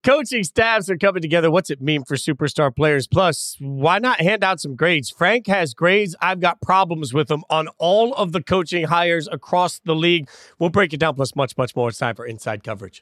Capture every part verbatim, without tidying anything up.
Coaching staffs are coming together. What's it mean for superstar players? Plus, why not hand out some grades? Frank has grades. I've got problems with them on all of the coaching hires across the league. We'll break it down, plus much, much more. It's time for Inside Coverage.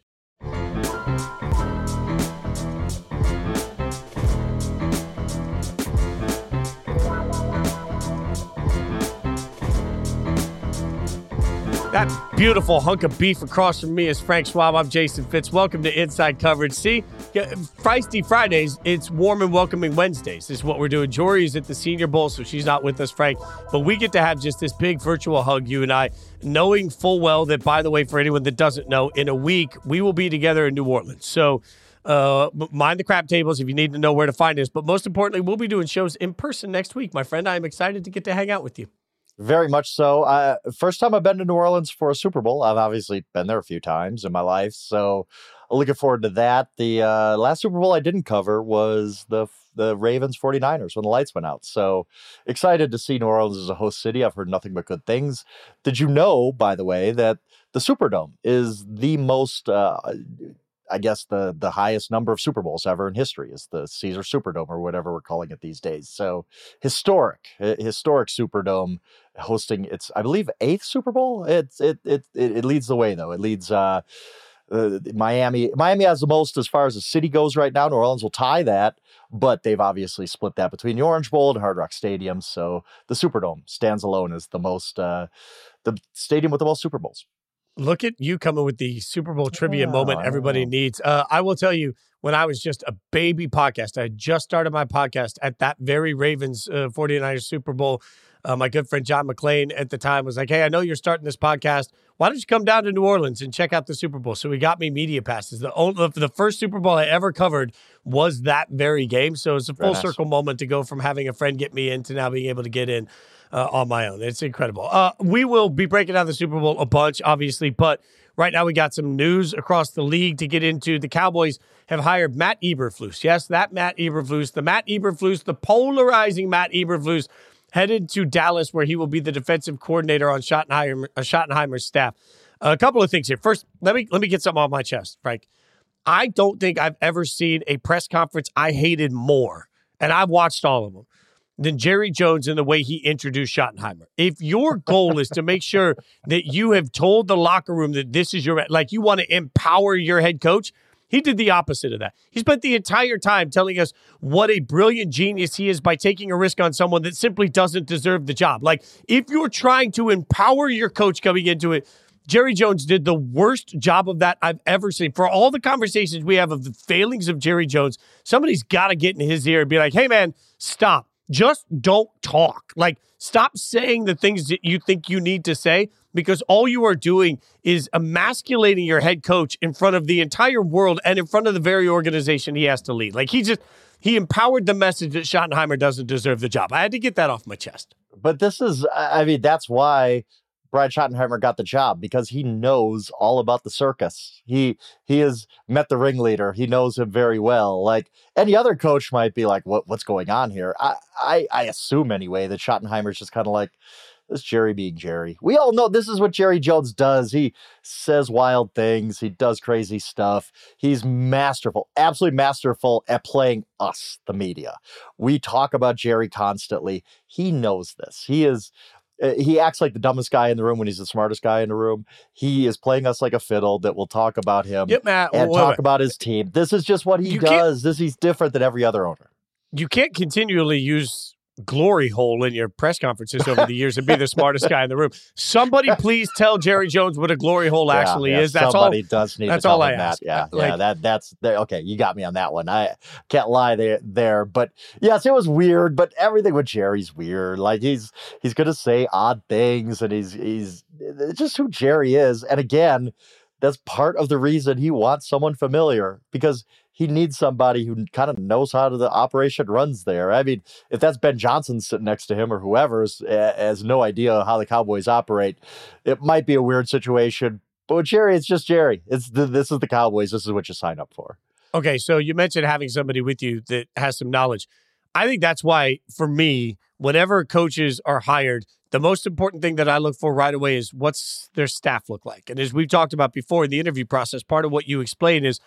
That beautiful hunk of beef across from me is Frank Schwab. I'm Jason Fitz. Welcome to Inside Coverage. See, Feisty Fridays, it's warm and welcoming Wednesdays. This is what we're doing. Jory is at the Senior Bowl, so she's not with us, Frank. But we get to have just this big virtual hug, you and I, knowing full well that, by the way, for anyone that doesn't know, in a week, we will be together in New Orleans. So uh, mind the crap tables if you need to know where to find us. But most importantly, we'll be doing shows in person next week, my friend. I'm excited to get to hang out with you. Very much so. Uh, first time I've been to New Orleans for a Super Bowl. I've obviously been there a few times in my life, so looking forward to that. The uh, last Super Bowl I didn't cover was the the Ravens forty-niners when the lights went out. So excited to see New Orleans as a host city. I've heard nothing but good things. Did you know, by the way, that the Superdome is the most... Uh, I guess the the highest number of Super Bowls ever in history is the Caesar Superdome, or whatever we're calling it these days. So historic, historic Superdome hosting its, I believe, eighth Super Bowl. It's it it it, it leads the way though. It leads uh, uh, Miami. Miami has the most as far as the city goes right now. New Orleans will tie that, but they've obviously split that between the Orange Bowl and Hard Rock Stadium. So the Superdome stands alone as the most uh, the stadium with the most Super Bowls. Look at you coming with the Super Bowl trivia oh, moment everybody needs. Uh, I will tell you, when I was just a baby podcast, I had just started my podcast at that very Ravens uh, forty-niners Super Bowl. Uh, my good friend John McClain at the time was like, hey, I know you're starting this podcast. Why don't you come down to New Orleans and check out the Super Bowl? So he got me media passes. The only, the first Super Bowl I ever covered was that very game. So it's a full nice. circle moment to go from having a friend get me in to now being able to get in uh, on my own. It's incredible. Uh, we will be breaking down the Super Bowl a bunch, obviously, but right now we got some news across the league to get into. The Cowboys have hired Matt Eberflus. Yes, that Matt Eberflus, the Matt Eberflus, the polarizing Matt Eberflus, headed to Dallas, where he will be the defensive coordinator on Schottenheimer, uh, Schottenheimer's staff. Uh, a couple of things here. First, let me let me get something off my chest, Frank. I don't think I've ever seen a press conference I hated more, and I've watched all of them, than Jerry Jones and the way he introduced Schottenheimer. If your goal is to make sure that you have told the locker room that this is your, like you want to empower your head coach, he did the opposite of that. He spent the entire time telling us what a brilliant genius he is by taking a risk on someone that simply doesn't deserve the job. Like, if you're trying to empower your coach coming into it, Jerry Jones did the worst job of that I've ever seen. For all the conversations we have of the failings of Jerry Jones, somebody's got to get in his ear and be like, hey, man, stop. Just don't talk. Like, stop saying the things that you think you need to say, because all you are doing is emasculating your head coach in front of the entire world and in front of the very organization he has to lead. Like, he just, he empowered the message that Schottenheimer doesn't deserve the job. I had to get that off my chest. But this is, I mean, that's why Brian Schottenheimer got the job, because he knows all about the circus. He he has met the ringleader. He knows him very well. Like, any other coach might be like, what what's going on here? I, I, I assume anyway that Schottenheimer's just kind of like, this Jerry being Jerry. We all know this is what Jerry Jones does. He says wild things. He does crazy stuff. He's masterful, absolutely masterful at playing us, the media. We talk about Jerry constantly. He knows this. He is... He acts like the dumbest guy in the room when he's the smartest guy in the room. He is playing us like a fiddle that will talk about him yep, Matt, and wait, talk wait. about his team. This is just what he you does. This He's different than every other owner. You can't continually use glory hole in your press conferences over the years and be the smartest guy in the room. Somebody please tell Jerry Jones what a glory hole actually yeah, yeah, is. That's somebody all. does need that's to tell all I him ask. that. Yeah, like, yeah. That that's okay. You got me on that one. I can't lie there. There, but yes, it was weird. But everything with Jerry's weird. Like, he's he's gonna say odd things, and he's he's it's just who Jerry is. And again, that's part of the reason he wants someone familiar, because he needs somebody who kind of knows how the operation runs there. I mean, if that's Ben Johnson sitting next to him or whoever has, has no idea how the Cowboys operate, it might be a weird situation. But with Jerry, it's just Jerry. It's the, this is the Cowboys. This is what you sign up for. Okay, so you mentioned having somebody with you that has some knowledge. I think that's why, for me, whenever coaches are hired, the most important thing that I look for right away is what's their staff look like. And as we've talked about before in the interview process, part of what you explain is,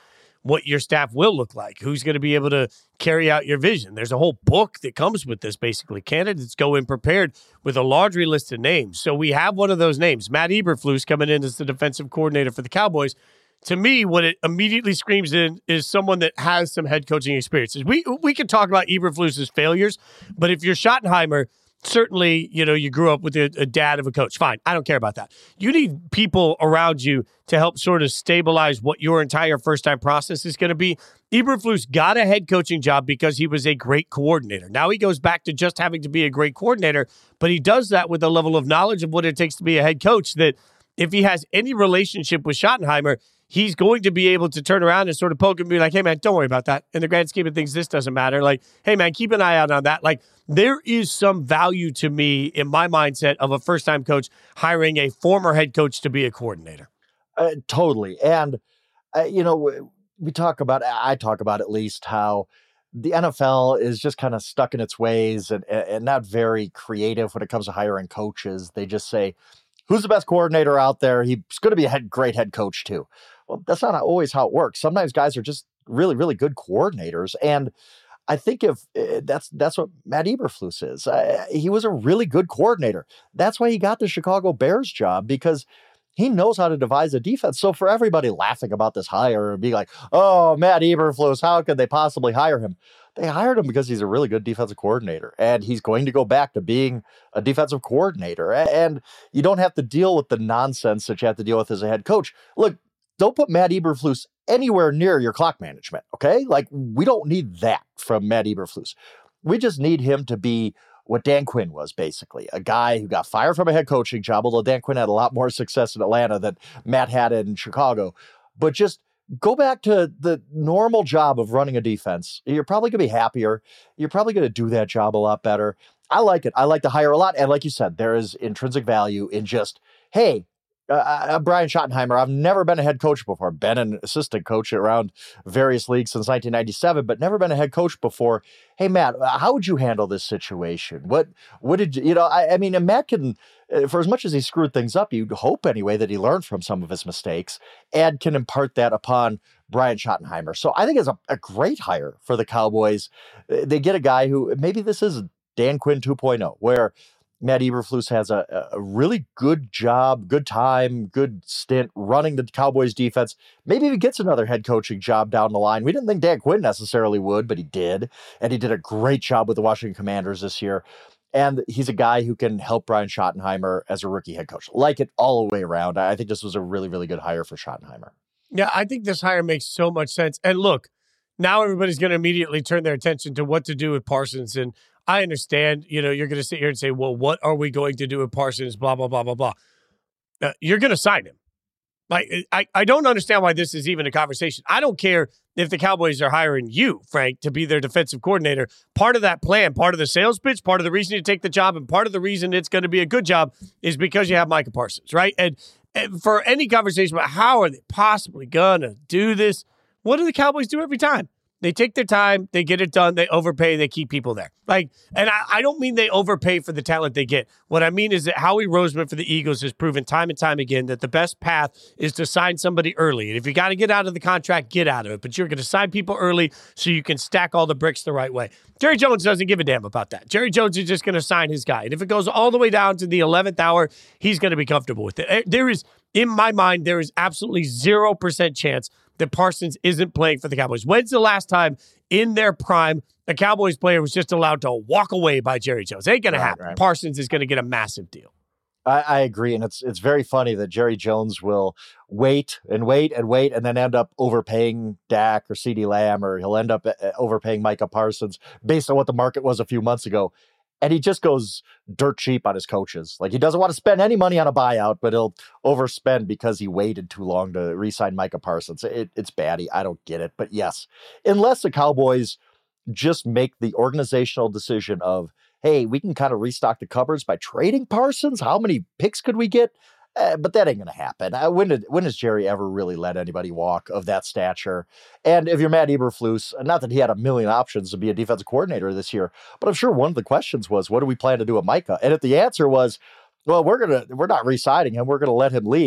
what your staff will look like, who's going to be able to carry out your vision. There's a whole book that comes with this, basically. Candidates go in prepared with a laundry list of names. So we have one of those names, Matt Eberflus, coming in as the defensive coordinator for the Cowboys. To me, what it immediately screams in is someone that has some head coaching experiences. We we can talk about Eberflus's failures, but if you're Schottenheimer, certainly, you know, you grew up with a, a dad of a coach. Fine. I don't care about that. You need people around you to help sort of stabilize what your entire first-time process is going to be. Eberflus got a head coaching job because he was a great coordinator. Now he goes back to just having to be a great coordinator, but he does that with a level of knowledge of what it takes to be a head coach that if he has any relationship with Schottenheimer, he's going to be able to turn around and sort of poke and be like, hey, man, don't worry about that. In the grand scheme of things, this doesn't matter. Like, hey, man, keep an eye out on that. Like, there is some value to me in my mindset of a first-time coach hiring a former head coach to be a coordinator. Uh, totally. And, uh, you know, we talk about, I talk about at least how the N F L is just kind of stuck in its ways and, and not very creative when it comes to hiring coaches. They just say, who's the best coordinator out there? He's going to be a head, great head coach too. Well, that's not always how it works. Sometimes guys are just really, really good coordinators. And I think if uh, that's that's what Matt Eberflus is. Uh, he was a really good coordinator. That's why he got the Chicago Bears job, because he knows how to devise a defense. So for everybody laughing about this hire and being like, oh, Matt Eberflus, how could they possibly hire him? They hired him because he's a really good defensive coordinator, and he's going to go back to being a defensive coordinator. And you don't have to deal with the nonsense that you have to deal with as a head coach. Look, don't put Matt Eberflus anywhere near your clock management, okay? Like, we don't need that from Matt Eberflus. We just need him to be what Dan Quinn was, basically, a guy who got fired from a head coaching job, although Dan Quinn had a lot more success in Atlanta than Matt had in Chicago. But just go back to the normal job of running a defense. You're probably going to be happier. You're probably going to do that job a lot better. I like it. I like to hire a lot. And like you said, there is intrinsic value in just, hey, Uh, I'm Brian Schottenheimer. I've never been a head coach before. Been an assistant coach around various leagues since nineteen ninety-seven, but never been a head coach before. Hey, Matt, how would you handle this situation? What, what did you, you know, I, I mean, and Matt can, for as much as he screwed things up, you'd hope anyway that he learned from some of his mistakes and can impart that upon Brian Schottenheimer. So I think it's a, a great hire for the Cowboys. They get a guy who, maybe this is Dan Quinn two point oh, where Matt Eberflus has a, a really good job, good time, good stint running the Cowboys defense. Maybe he gets another head coaching job down the line. We didn't think Dan Quinn necessarily would, but he did. And he did a great job with the Washington Commanders this year. And he's a guy who can help Brian Schottenheimer as a rookie head coach. Like it all the way around. I think this was a really, really good hire for Schottenheimer. Yeah, I think this hire makes so much sense. And look, now everybody's going to immediately turn their attention to what to do with Parsons. And I understand, you know, you're going to sit here and say, well, what are we going to do with Parsons, blah, blah, blah, blah, blah. Uh, you're going to sign him. Like, I, I don't understand why this is even a conversation. I don't care if the Cowboys are hiring you, Frank, to be their defensive coordinator. Part of that plan, part of the sales pitch, part of the reason you take the job, and part of the reason it's going to be a good job is because you have Micah Parsons, right? And, and for any conversation about how are they possibly going to do this, what do the Cowboys do every time? They take their time, they get it done, they overpay, they keep people there. Like, and I, I don't mean they overpay for the talent they get. What I mean is that Howie Roseman for the Eagles has proven time and time again that the best path is to sign somebody early. And if you got to get out of the contract, get out of it. But you're going to sign people early so you can stack all the bricks the right way. Jerry Jones doesn't give a damn about that. Jerry Jones is just going to sign his guy. And if it goes all the way down to the eleventh hour, he's going to be comfortable with it. There is, in my mind, there is absolutely zero percent chance that Parsons isn't playing for the Cowboys. When's the last time in their prime a Cowboys player was just allowed to walk away by Jerry Jones? It ain't going right, to happen. Right. Parsons is going to get a massive deal. I, I agree. And it's it's very funny that Jerry Jones will wait and wait and wait and then end up overpaying Dak or CeeDee Lamb, or he'll end up overpaying Micah Parsons based on what the market was a few months ago. And he just goes dirt cheap on his coaches. Like, he doesn't want to spend any money on a buyout, but he'll overspend because he waited too long to re-sign Micah Parsons. It, it's batty. I don't get it. But yes, unless the Cowboys just make the organizational decision of, hey, we can kind of restock the cupboards by trading Parsons. How many picks could we get? Uh, but that ain't going to happen. Uh, when did when has Jerry ever really let anybody walk of that stature? And if you're Matt Eberflus, not that he had a million options to be a defensive coordinator this year, but I'm sure one of the questions was, what do we plan to do with Micah? And if the answer was, well, we're gonna we're not re-signing him, we're gonna let him leave,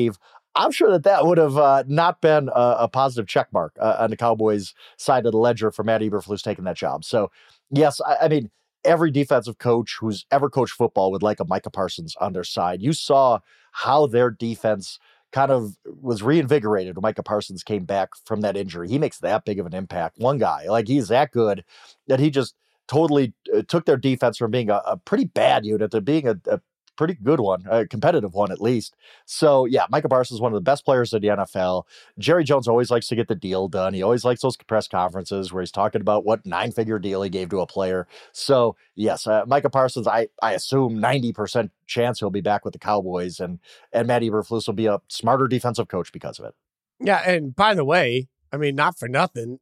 I'm sure that that would have uh, not been a, a positive check mark uh, on the Cowboys' side of the ledger for Matt Eberflus taking that job. So, yes, I, I mean, every defensive coach who's ever coached football would like a Micah Parsons on their side. You saw how their defense kind of was reinvigorated when Micah Parsons came back from that injury. He makes that big of an impact. One guy, like he's that good that he just totally uh, took their defense from being a, a pretty bad unit to being a, a pretty good one, a competitive one at least. So yeah, Micah Parsons is one of the best players in the N F L. Jerry Jones always likes to get the deal done. He always likes those press conferences where he's talking about what nine-figure deal he gave to a player. So yes, uh, Micah Parsons, I I assume ninety percent chance he'll be back with the Cowboys, and and Matt Eberflus will be a smarter defensive coach because of it. Yeah, and by the way, I mean, not for nothing,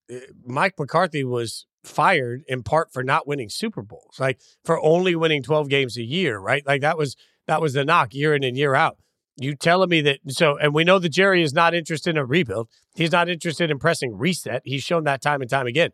Mike McCarthy was fired in part for not winning Super Bowls, like for only winning twelve games a year, right? Like that was that was the knock year in and year out. You telling me that, so, and we know that Jerry is not interested in a rebuild. He's not interested in pressing reset. He's shown that time and time again.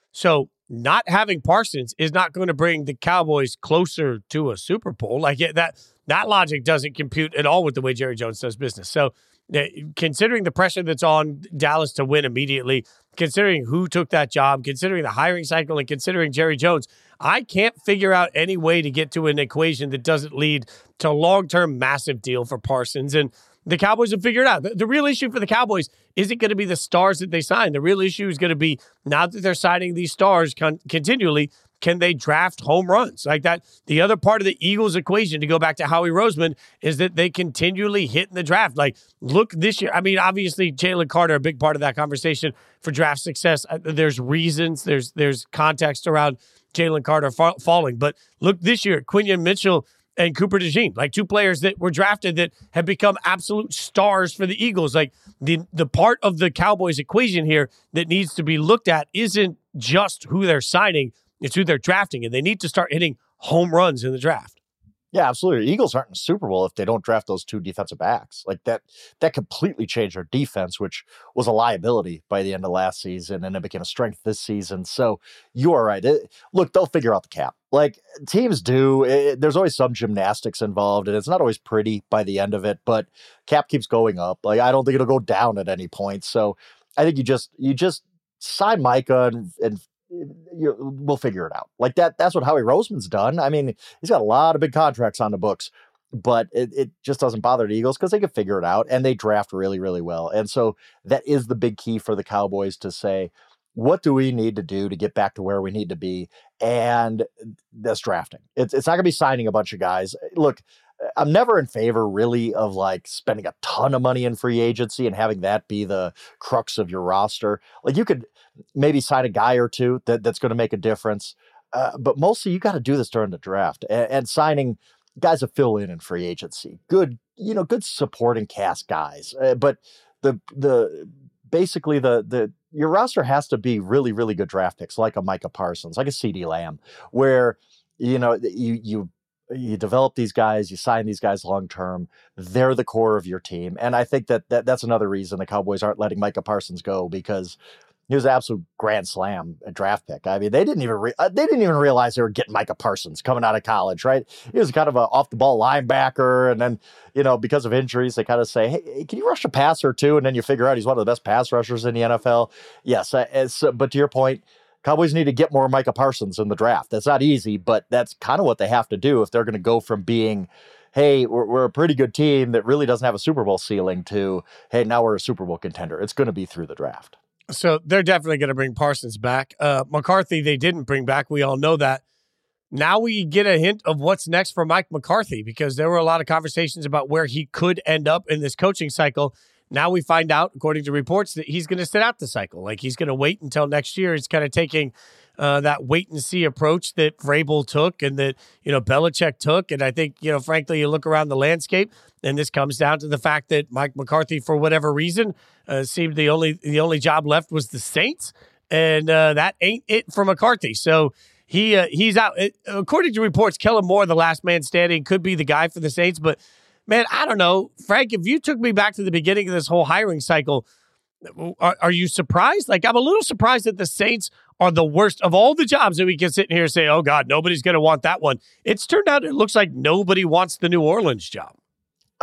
So not having Parsons is not going to bring the Cowboys closer to a Super Bowl. Like it, that, that logic doesn't compute at all with the way Jerry Jones does business. So uh, considering the pressure that's on Dallas to win immediately, considering who took that job, considering the hiring cycle, and considering Jerry Jones, I can't figure out any way to get to an equation that doesn't lead to a long-term massive deal for Parsons. And the Cowboys have figured it out. The, the real issue for the Cowboys isn't going to be the stars that they sign. The real issue is going to be, now that they're signing these stars con- continually, can they draft home runs like that? The other part of the Eagles equation, to go back to Howie Roseman, is that they continually hit in the draft. Like, look this year. I mean, obviously, Jalen Carter, a big part of that conversation for draft success. There's reasons, there's there's context around Jalen Carter fa- falling. But look this year, Quinion Mitchell and Cooper DeJean, like two players that were drafted that have become absolute stars for the Eagles. Like the the part of the Cowboys equation here that needs to be looked at isn't just who they're signing, it's who they're drafting, and they need to start hitting home runs in the draft. Yeah, absolutely. The Eagles aren't in the Super Bowl if they don't draft those two defensive backs. Like that, that completely changed their defense, which was a liability by the end of last season, and it became a strength this season. So you are right. It, look, they'll figure out the cap. Like teams do. It, there's always some gymnastics involved, and it's not always pretty by the end of it. But cap keeps going up. Like I don't think it'll go down at any point. So I think you just you just sign Micah and and. You, we'll figure it out. Like that. That's what Howie Roseman's done. I mean, he's got a lot of big contracts on the books, but it, it just doesn't bother the Eagles because they can figure it out and they draft really, really well. And so that is the big key for the Cowboys to say, what do we need to do to get back to where we need to be? And that's drafting. It's, it's not going to be signing a bunch of guys. Look, I'm never in favor really of like spending a ton of money in free agency and having that be the crux of your roster. Like you could maybe sign a guy or two that, that's going to make a difference. Uh, but mostly you got to do this during the draft and, and signing guys that fill in in free agency. Good, you know, good supporting cast guys. Uh, but the, the, basically the, the, your roster has to be really, really good draft picks, like a Micah Parsons, like a CeeDee Lamb, where, you know, you, you, you develop these guys, you sign these guys long-term, they're the core of your team. And I think that, that that's another reason the Cowboys aren't letting Micah Parsons go, because he was an absolute grand slam a draft pick. I mean, they didn't even re- they didn't even realize they were getting Micah Parsons coming out of college, right? He was kind of a off-the-ball linebacker, and then, you know, because of injuries, they kind of say, hey, can you rush a pass or two? And then you figure out he's one of the best pass rushers in the N F L. Yes, it's, but to your point, Cowboys need to get more Micah Parsons in the draft. That's not easy, but that's kind of what they have to do if they're going to go from being, hey, we're, we're a pretty good team that really doesn't have a Super Bowl ceiling, to, hey, now we're a Super Bowl contender. It's going to be through the draft. So they're definitely going to bring Parsons back. Uh, McCarthy, they didn't bring back. We all know that. Now we get a hint of what's next for Mike McCarthy, because there were a lot of conversations about where he could end up in this coaching cycle. Now we find out, according to reports, that he's going to sit out the cycle. Like he's going to wait until next year. He's kind of taking uh, that wait and see approach that Vrabel took and that, you know, Belichick took. And I think, you know, frankly, you look around the landscape, and this comes down to the fact that Mike McCarthy, for whatever reason, uh, seemed the only the only job left was the Saints, and uh, that ain't it for McCarthy. So he uh, he's out. It, according to reports, Kellen Moore, the last man standing, could be the guy for the Saints, but. Man, I don't know. Frank, if you took me back to the beginning of this whole hiring cycle, are, are you surprised? Like, I'm a little surprised that the Saints are the worst of all the jobs that we can sit in here and say, oh, God, nobody's going to want that one. It's turned out it looks like nobody wants the New Orleans job. Uh,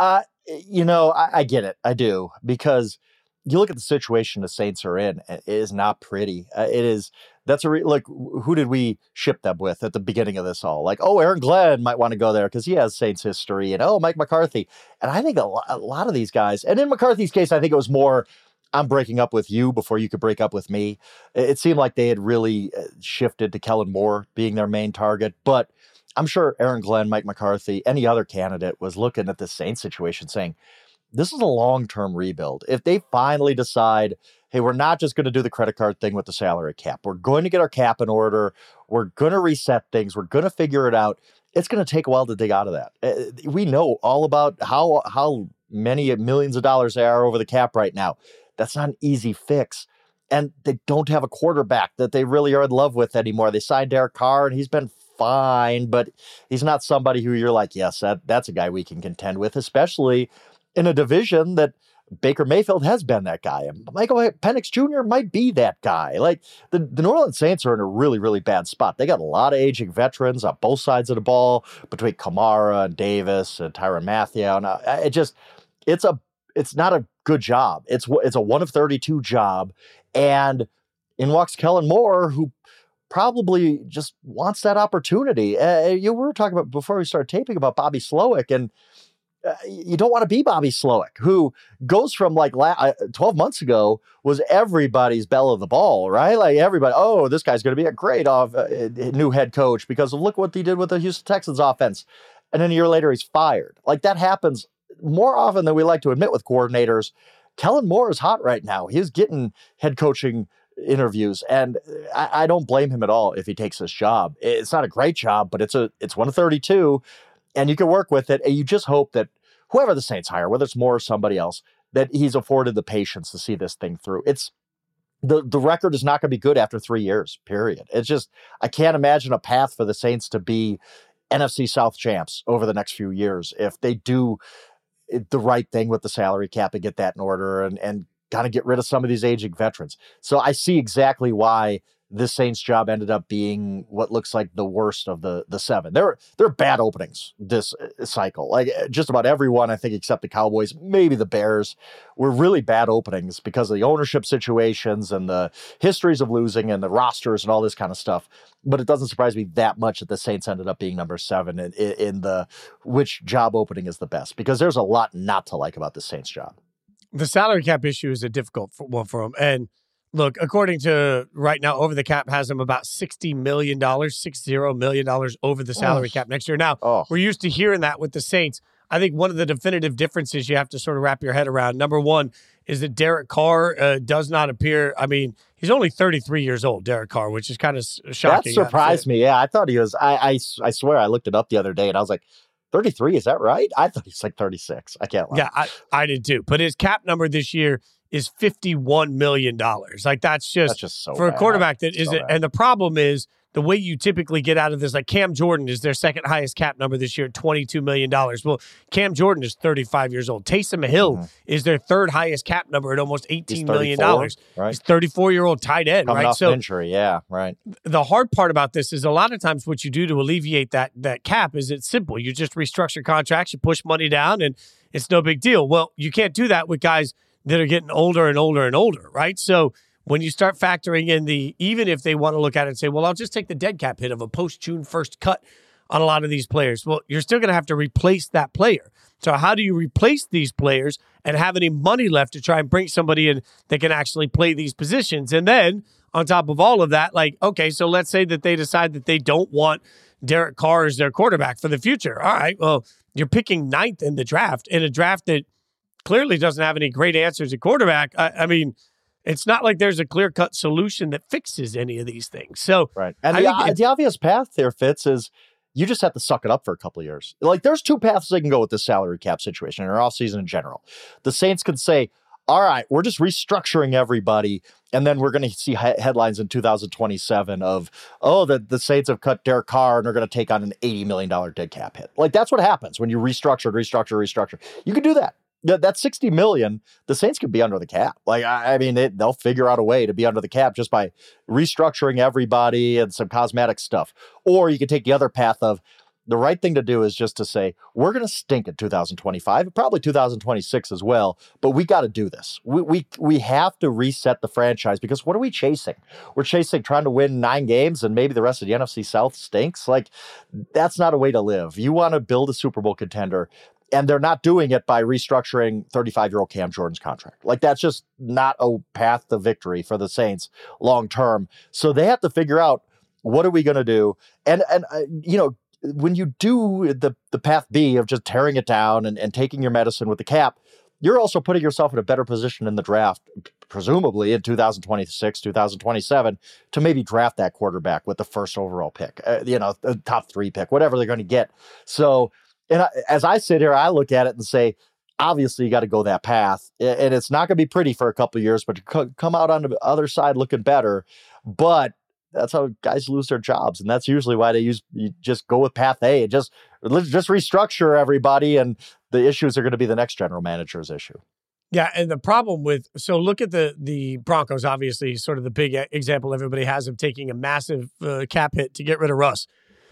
You know, I, I get it. I do. Because you look at the situation the Saints are in, it is not pretty. Uh, it is, that's a, re- like, who did we ship them with at the beginning of this all? Like, oh, Aaron Glenn might want to go there because he has Saints history, and oh, Mike McCarthy. And I think a, lo- a lot of these guys, and in McCarthy's case, I think it was more, I'm breaking up with you before you could break up with me. It, it seemed like they had really shifted to Kellen Moore being their main target, but I'm sure Aaron Glenn, Mike McCarthy, any other candidate was looking at the Saints situation saying, this is a long-term rebuild. If they finally decide, hey, we're not just going to do the credit card thing with the salary cap. We're going to get our cap in order. We're going to reset things. We're going to figure it out. It's going to take a while to dig out of that. Uh, we know all about how how many millions of dollars there are over the cap right now. That's not an easy fix. And they don't have a quarterback that they really are in love with anymore. They signed Derek Carr, and he's been fine, but he's not somebody who you're like, yes, that, that's a guy we can contend with, especially in a division that Baker Mayfield has been that guy. And Michael Penix Junior might be that guy. Like, the, the New Orleans Saints are in a really, really bad spot. They got a lot of aging veterans on both sides of the ball between Kamara and Davis and Tyrann Mathieu. And uh, it just, it's a, it's not a good job. It's, it's a one of thirty-two job. And in walks Kellen Moore, who probably just wants that opportunity. Uh, you were talking about before we started taping about Bobby Slowick, and Uh, you don't want to be Bobby Slowick, who goes from like la- uh, twelve months ago was everybody's belle of the ball, right? Like everybody, oh, this guy's going to be a great off, uh, new head coach because of look what he did with the Houston Texans offense. And then a year later, he's fired. Like that happens more often than we like to admit with coordinators. Kellen Moore is hot right now. He's getting head coaching interviews, and I, I don't blame him at all if he takes this job. It's not a great job, but it's a it's one of thirty-two. And you can work with it, and you just hope that whoever the Saints hire, whether it's Moore or somebody else, that he's afforded the patience to see this thing through. It's the the record is not going to be good after three years, period. It's just, I can't imagine a path for the Saints to be N F C South champs over the next few years if they do the right thing with the salary cap and get that in order and, and kind of get rid of some of these aging veterans. So I see exactly why this Saints job ended up being what looks like the worst of the the seven. There, there are bad openings this cycle. Like just about everyone, I think, except the Cowboys, maybe the Bears, were really bad openings because of the ownership situations and the histories of losing and the rosters and all this kind of stuff. But it doesn't surprise me that much that the Saints ended up being number seven in, in the which job opening is the best, because there's a lot not to like about the Saints job. The salary cap issue is a difficult one for them. And look, according to right now, Over the Cap has them about sixty million dollars, sixty million dollars over the salary oh. cap next year. Now, oh. we're used to hearing that with the Saints. I think one of the definitive differences you have to sort of wrap your head around, number one, is that Derek Carr uh, does not appear, I mean, he's only thirty-three years old, Derek Carr, which is kind of shocking. That surprised me. Yeah, I thought he was, I, I, I swear I looked it up the other day and I was like, thirty-three, is that right? I thought he's like thirty-six. I can't lie. Yeah, I, I did too. But his cap number this year is fifty-one million dollars. Like that's just, that's just so for bad. a quarterback that so is it. Bad. And the problem is the way you typically get out of this, like Cam Jordan is their second highest cap number this year at twenty-two million dollars. Well, Cam Jordan is thirty-five years old. Taysom Hill mm-hmm. is their third highest cap number at almost eighteen million dollars. Right. He's thirty-four-year-old tight end, Coming right? Off so injury, yeah, right. The hard part about this is a lot of times what you do to alleviate that that cap is it's simple. You just restructure contracts, you push money down, and it's no big deal. Well, you can't do that with guys that are getting older and older and older, right? So when you start factoring in the, even if they want to look at it and say, well, I'll just take the dead cap hit of a post-June first cut on a lot of these players. Well, you're still going to have to replace that player. So how do you replace these players and have any money left to try and bring somebody in that can actually play these positions? And then on top of all of that, like, okay, so let's say that they decide that they don't want Derek Carr as their quarterback for the future. All right, well, you're picking ninth in the draft, in a draft that clearly doesn't have any great answers at quarterback. I, I mean, it's not like there's a clear-cut solution that fixes any of these things. So, right. And the, uh, the obvious path there, Fitz, is you just have to suck it up for a couple of years. Like, there's two paths they can go with this salary cap situation or offseason in general. The Saints can say, all right, we're just restructuring everybody, and then we're going to see he- headlines in two thousand twenty-seven of, oh, the, the Saints have cut Derek Carr and they're going to take on an eighty million dollars dead cap hit. Like, that's what happens when you restructure, restructure, restructure. You can do that. That sixty million, the Saints could be under the cap. Like, I, I mean, it, they'll figure out a way to be under the cap just by restructuring everybody and some cosmetic stuff. Or you could take the other path of, the right thing to do is just to say, we're going to stink in two thousand twenty-five, probably two thousand twenty-six as well, but we got to do this. We, we we have to reset the franchise, because what are we chasing? We're chasing trying to win nine games and maybe the rest of the N F C South stinks. Like, that's not a way to live. You want to build a Super Bowl contender, and they're not doing it by restructuring thirty-five-year-old Cam Jordan's contract. Like, that's just not a path to victory for the Saints long term. So they have to figure out, what are we going to do? And, and uh, you know, when you do the, the path B of just tearing it down and, and taking your medicine with the cap, you're also putting yourself in a better position in the draft, presumably in two thousand twenty-six, two thousand twenty-seven, to maybe draft that quarterback with the first overall pick, uh, you know, the top three pick, whatever they're going to get. So, and I, as I sit here, I look at it and say, obviously you got to go that path, and it's not going to be pretty for a couple of years, but to come out on the other side looking better. But that's how guys lose their jobs, and that's usually why they use you just go with path A and just just restructure everybody, and the issues are going to be the next general manager's issue. Yeah, and the problem with so look at the the Broncos, obviously, sort of the big example everybody has of taking a massive uh, cap hit to get rid of Russ.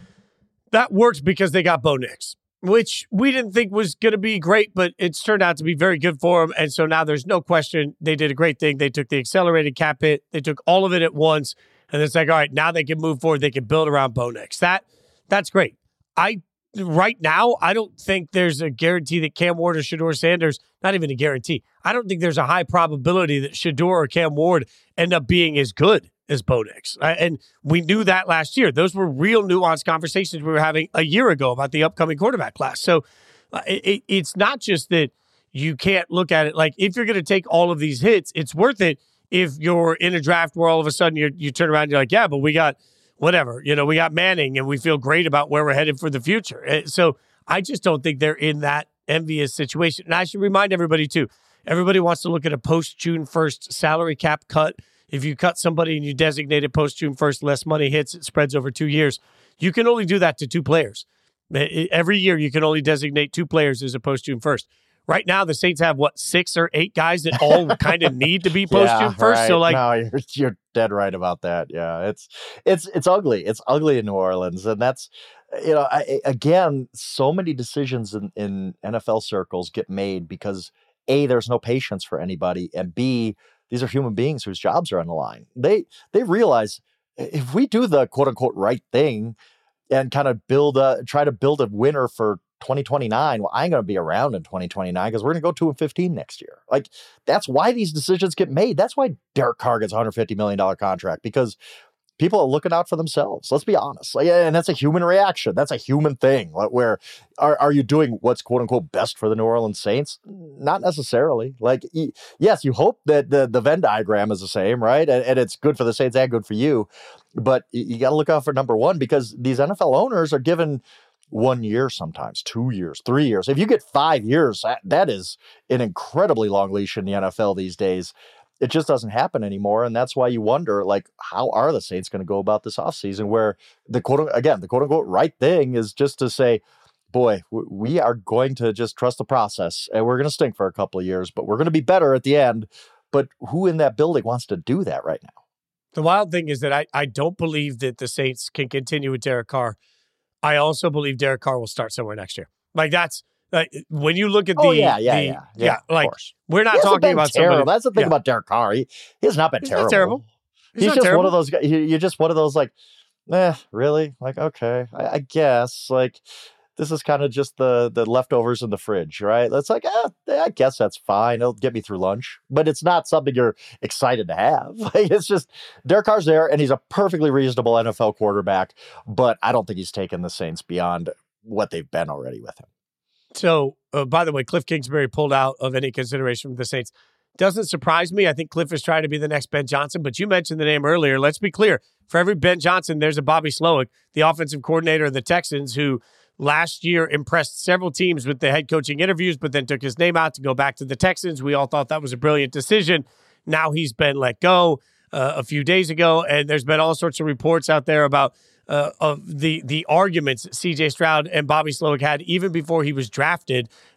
That worked because they got Bo Nix, which we didn't think was going to be great, but it's turned out to be very good for them. And so now there's no question they did a great thing. They took the accelerated cap hit. They took all of it at once. And it's like, all right, now they can move forward. They can build around Bo Nix. That, that's great. I Right now, I don't think there's a guarantee that Cam Ward or Shedeur Sanders, not even a guarantee, I don't think there's a high probability that Shedeur or Cam Ward end up being as good as Bo Nix. And we knew that last year. Those were real nuanced conversations we were having a year ago about the upcoming quarterback class. So uh, it, it's not just that you can't look at it like, if you're going to take all of these hits, it's worth it if you're in a draft where all of a sudden you you turn around and you're like, yeah, but we got whatever, you know, we got Manning and we feel great about where we're headed for the future. So I just don't think they're in that envious situation. And I should remind everybody too, everybody wants to look at a post-June first salary cap cut. If you cut somebody and you designate it post-June first, less money hits, it spreads over two years. You can only do that to two players. Every year you can only designate two players as a post-June first. Right now, the Saints have, what, six or eight guys that all kind of need to be post-June yeah, first? Right. So, like, no, you're, you're dead right about that. Yeah, it's it's it's ugly. It's ugly in New Orleans. And that's, you know, I, again, so many decisions in, in N F L circles get made because, A, there's no patience for anybody, and B, these are human beings whose jobs are on the line. They They realize if we do the quote-unquote right thing and kind of build a, try to build a winner for twenty twenty-nine, well, I ain't going to be around in twenty twenty-nine because we're going to go two and fifteen next year. Like, that's why these decisions get made. That's why Derek Carr gets a one hundred fifty million dollars contract, because people are looking out for themselves. Let's be honest. Like, and that's a human reaction. That's a human thing. Where are, are you doing what's quote unquote best for the New Orleans Saints? Not necessarily. Like, yes, you hope that the, the Venn diagram is the same, right? And, and it's good for the Saints and good for you. But you got to look out for number one, because these N F L owners are given one year, sometimes two years, three years. If you get five years, that, that is an incredibly long leash in the N F L these days. It just doesn't happen anymore. And that's why you wonder, like, how are the Saints going to go about this offseason, where the quote, again, the quote unquote right thing is just to say, boy, we are going to just trust the process, and we're going to stink for a couple of years, but we're going to be better at the end. But who in that building wants to do that right now? The wild thing is that I, I don't believe that the Saints can continue with Derek Carr. I also believe Derek Carr will start somewhere next year. Like, that's like, when you look at the, oh, yeah, yeah, the, yeah, yeah, yeah, like, we're not he talking about terrible. somebody. That's the thing yeah. about Derek Carr. He, he has not been He's terrible. Not terrible. He's, He's not just terrible. one of those guys. He, you're just one of those, like, eh, really? Like, okay, I, I guess. Like, this is kind of just the the leftovers in the fridge, right? It's like, eh, I guess that's fine. It'll get me through lunch. But it's not something you're excited to have. Like, it's just, Derek Carr's there, and he's a perfectly reasonable N F L quarterback. But I don't think he's taken the Saints beyond what they've been already with him. So, uh, by the way, Cliff Kingsbury pulled out of any consideration for the Saints. Doesn't surprise me. I think Cliff is trying to be the next Ben Johnson, but you mentioned the name earlier. Let's be clear. For every Ben Johnson, there's a Bobby Slowick, the offensive coordinator of the Texans, who last year impressed several teams with the head coaching interviews, but then took his name out to go back to the Texans. We all thought that was a brilliant decision. Now he's been let go uh, a few days ago, and there's been all sorts of reports out there about Uh, of the the arguments that C J Stroud and Bobby Slowick had even before he was drafted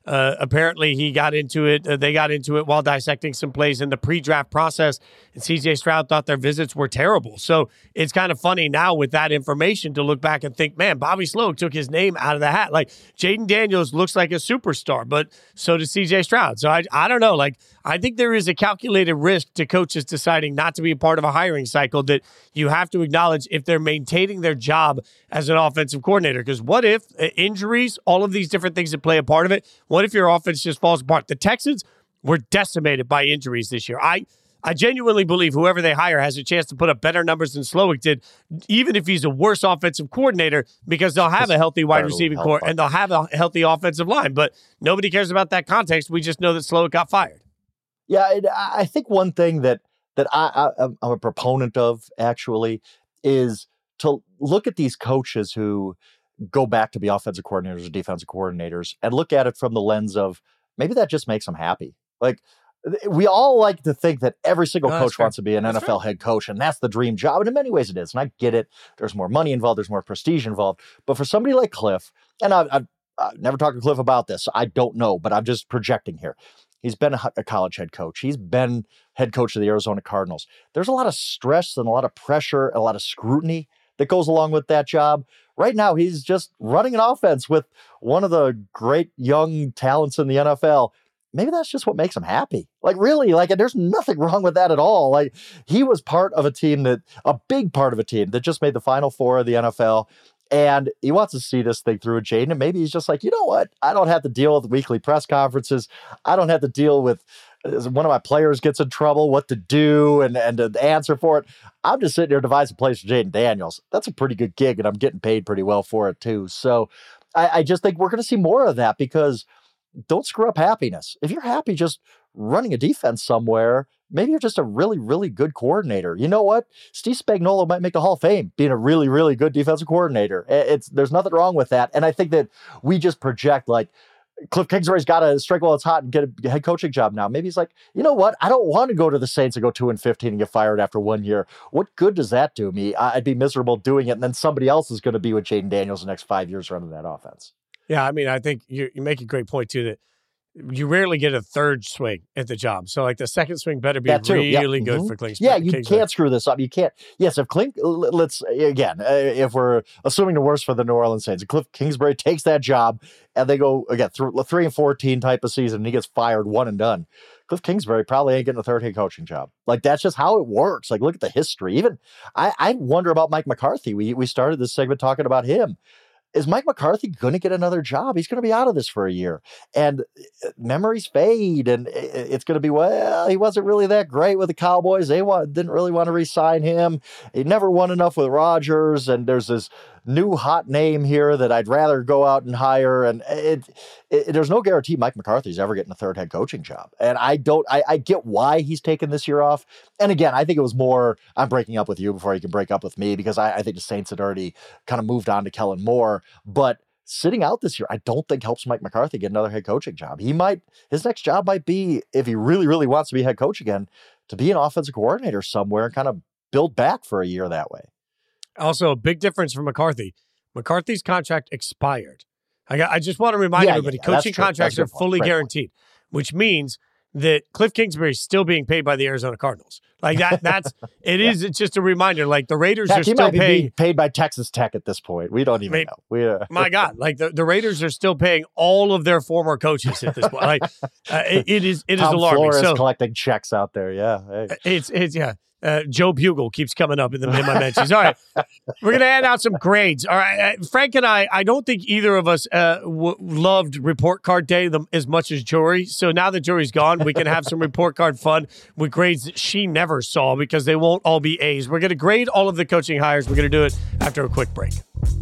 Uh, apparently, he got into it. Uh, they got into it while dissecting some plays in the pre-draft process, and C J Stroud thought their visits were terrible. So it's kind of funny now with that information to look back and think, man, Bobby Slowick took his name out of the hat. Like, Jayden Daniels looks like a superstar, but so does C J Stroud. So I, I don't know. Like, I think there is a calculated risk to coaches deciding not to be a part of a hiring cycle that you have to acknowledge if they're maintaining their job as an offensive coordinator. Because what if uh, injuries, all of these different things that play a part of it, what if your offense just falls apart? The Texans were decimated by injuries this year. I I genuinely believe whoever they hire has a chance to put up better numbers than Slowick did, even if he's a worse offensive coordinator, because they'll have a healthy wide receiving core and they'll have a healthy offensive line. But nobody cares about that context. We just know that Slowick got fired. Yeah, it, I think one thing that that I, I, I'm a proponent of, actually, is to look at these coaches who go back to be offensive coordinators or defensive coordinators and look at it from the lens of maybe that just makes them happy. Like, we all like to think that every single no, coach wants to be an that's N F L fair. head coach, and that's the dream job. And in many ways it is. And I get it. There's more money involved. There's more prestige involved. But for somebody like Cliff, and I've, I've, I've never talked to Cliff about this, so I don't know, but I'm just projecting here. He's been a, a college head coach. He's been head coach of the Arizona Cardinals. There's a lot of stress and a lot of pressure, a lot of scrutiny that goes along with that job. Right now, he's just running an offense with one of the great young talents in the N F L. Maybe that's just what makes him happy. Like, really, like, there's nothing wrong with that at all. Like, he was part of a team that, a big part of a team that just made the Final Four of the N F L. And he wants to see this thing through with Jayden. And maybe he's just like, you know what? I don't have to deal with weekly press conferences. I don't have to deal with one of my players gets in trouble, what to do and, and to answer for it. I'm just sitting here devising plays for Jayden Daniels. That's a pretty good gig, and I'm getting paid pretty well for it too. So I, I just think we're going to see more of that, because don't screw up happiness. If you're happy just running a defense somewhere, maybe you're just a really, really good coordinator. You know what? Steve Spagnuolo might make the Hall of Fame being a really, really good defensive coordinator. It's there's nothing wrong with that. And I think that we just project like Cliff Kingsbury's got to strike while it's hot and get a head coaching job now. Maybe he's like, you know what? I don't want to go to the Saints and go two and fifteen and get fired after one year. What good does that do me? I'd be miserable doing it. And then somebody else is going to be with Jayden Daniels the next five years running that offense. Yeah, I mean, I think you, you make a great point, too, that you rarely get a third swing at the job. So, like, the second swing better be really yep. good mm-hmm. for Kingsbury. Yeah, you Kingsbury. can't screw this up. You can't. Yes, if Klink, let's, again, if we're assuming the worst for the New Orleans Saints, Cliff Kingsbury takes that job and they go, again, th- three and fourteen type of season, and he gets fired one and done. Cliff Kingsbury probably ain't getting a third head coaching job. Like, that's just how it works. Like, look at the history. Even, I, I wonder about Mike McCarthy. We, we started this segment talking about him. Is Mike McCarthy going to get another job? He's going to be out of this for a year. And memories fade, and it's going to be, well, he wasn't really that great with the Cowboys. They want, didn't really want to re-sign him. He never won enough with Rodgers, and there's this new hot name here that I'd rather go out and hire. And it, it, there's no guarantee Mike McCarthy's ever getting a third head coaching job. And I don't, I, I get why he's taken this year off. And again, I think it was more, I'm breaking up with you before you can break up with me, because I, I think the Saints had already kind of moved on to Kellen Moore. But sitting out this year, I don't think helps Mike McCarthy get another head coaching job. He might, his next job might be, if he really, really wants to be head coach again, to be an offensive coordinator somewhere and kind of build back for a year that way. Also, a big difference for McCarthy. McCarthy's contract expired. I, got, I just want to remind yeah, everybody, yeah, yeah, coaching contracts are fully point. guaranteed, which means that Cliff Kingsbury is still being paid by the Arizona Cardinals. Like that, that's, it yeah. is, it's just a reminder, like the Raiders Heck, are still paying. paid by Texas Tech at this point. We don't even I mean, know. We, uh, my God, like the, the Raiders are still paying all of their former coaches at this point. Like uh, it, it is, it Tom is alarming. Flores so collecting checks out there. Yeah. Hey. It's, it's, yeah. Uh, Joe Bugle keeps coming up in, the, in my mentions. All right. We're going to hand out some grades. All right. Uh, Frank and I, I don't think either of us uh, w- loved report card day the, as much as Jory. So now that Jory's gone, we can have some report card fun with grades that she never saw, because they won't all be A's. We're going to grade all of the coaching hires. We're going to do it after a quick break.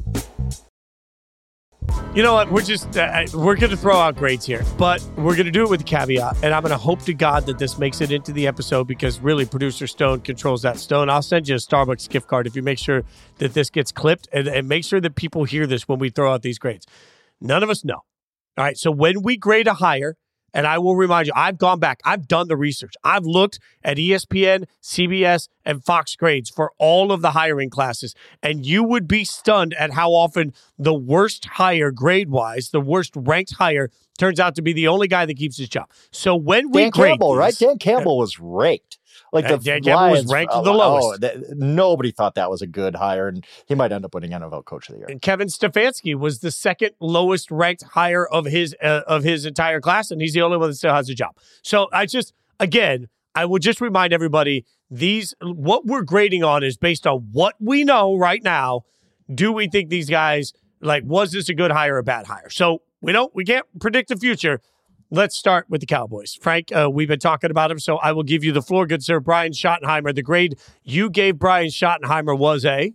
You know what? We're just, uh, we're going to throw out grades here, but we're going to do it with a caveat. And I'm going to hope to God that this makes it into the episode, because really producer Stone controls that. Stone, I'll send you a Starbucks gift card if you make sure that this gets clipped, and, and make sure that people hear this when we throw out these grades. None of us know. All right. So when we grade a hire, And I will remind you, I've gone back. I've done the research. I've looked at E S P N, C B S, and Fox grades for all of the hiring classes. And you would be stunned at how often the worst hire grade-wise, the worst ranked hire, turns out to be the only guy that keeps his job. So when we Dan grade Campbell, these, right? Dan Campbell was raked. Like the Dan Campbell was Lions, ranked oh, the lowest. Oh, th- nobody thought that was a good hire, and he might end up winning N F L Coach of the Year. And Kevin Stefanski was the second lowest ranked hire of his uh, of his entire class, and he's the only one that still has a job. So I just, again, I will just remind everybody, these what we're grading on is based on what we know right now. Do we think these guys, like, was this a good hire or a bad hire? So we don't, we can't predict the future. Let's start with the Cowboys. Frank, uh, we've been talking about him, so I will give you the floor, good sir. Brian Schottenheimer, the grade you gave Brian Schottenheimer was a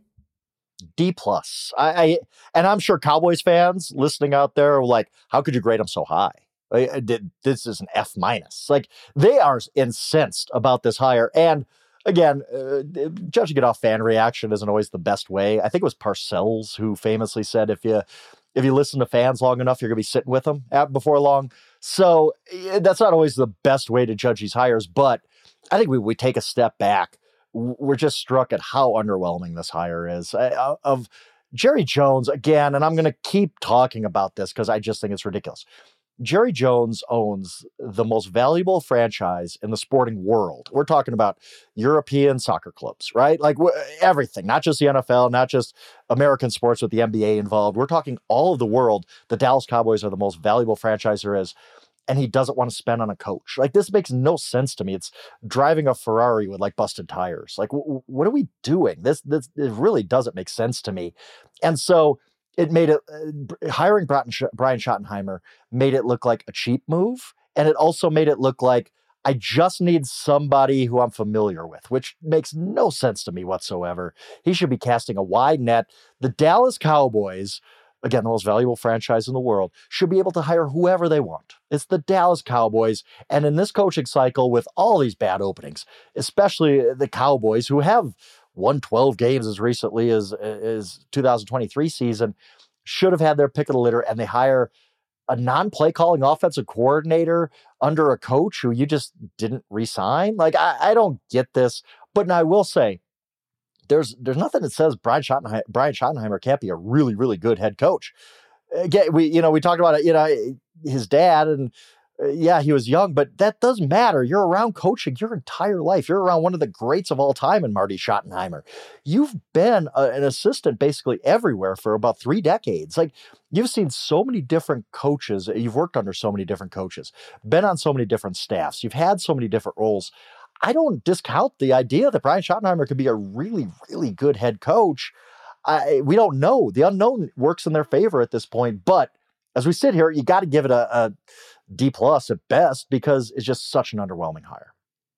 D plus. I, I and I'm sure Cowboys fans listening out there are like, how could you grade him so high? I, I did, this is an F minus. Like, they are incensed about this hire. And again, uh, judging it off fan reaction isn't always the best way. I think it was Parcells who famously said, if you if you listen to fans long enough, you're going to be sitting with them at, before long. So that's not always the best way to judge these hires, but I think we, we take a step back. We're just struck at how underwhelming this hire is. Uh, of Jerry Jones, again, and I'm going to keep talking about this because I just think it's ridiculous. Jerry Jones owns the most valuable franchise in the sporting world. We're talking about European soccer clubs, right? Like wh- everything, not just the N F L, not just American sports with the N B A involved. We're talking all of the world. The Dallas Cowboys are the most valuable franchise there is. And he doesn't want to spend on a coach. Like, this makes no sense to me. It's driving a Ferrari with like busted tires. Like, w- what are we doing? This, this, it really doesn't make sense to me. And so it made it, uh, hiring Brian Schottenheimer made it look like a cheap move. And it also made it look like I just need somebody who I'm familiar with, which makes no sense to me whatsoever. He should be casting a wide net. The Dallas Cowboys, again, the most valuable franchise in the world, should be able to hire whoever they want. It's the Dallas Cowboys. And in this coaching cycle with all these bad openings, especially the Cowboys, who have won twelve games as recently as, as two thousand twenty-three season, should have had their pick of the litter, and they hire a non-play calling offensive coordinator under a coach who you just didn't re-sign. Like, I, I don't get this. But I will say, There's there's nothing that says Brian Schottenheimer, Brian Schottenheimer can't be a really, really good head coach. Again, we you know we talked about it, you know, his dad, and uh, yeah, he was young, but that doesn't matter. You're around coaching your entire life. You're around one of the greats of all time in Marty Schottenheimer. You've been a, an assistant basically everywhere for about three decades. Like, you've seen so many different coaches. You've worked under so many different coaches, been on so many different staffs. You've had so many different roles. I don't discount the idea that Brian Schottenheimer could be a really, really good head coach. I, we don't know. The unknown works in their favor at this point. But as we sit here, you got to give it a, a D plus at best, because it's just such an underwhelming hire.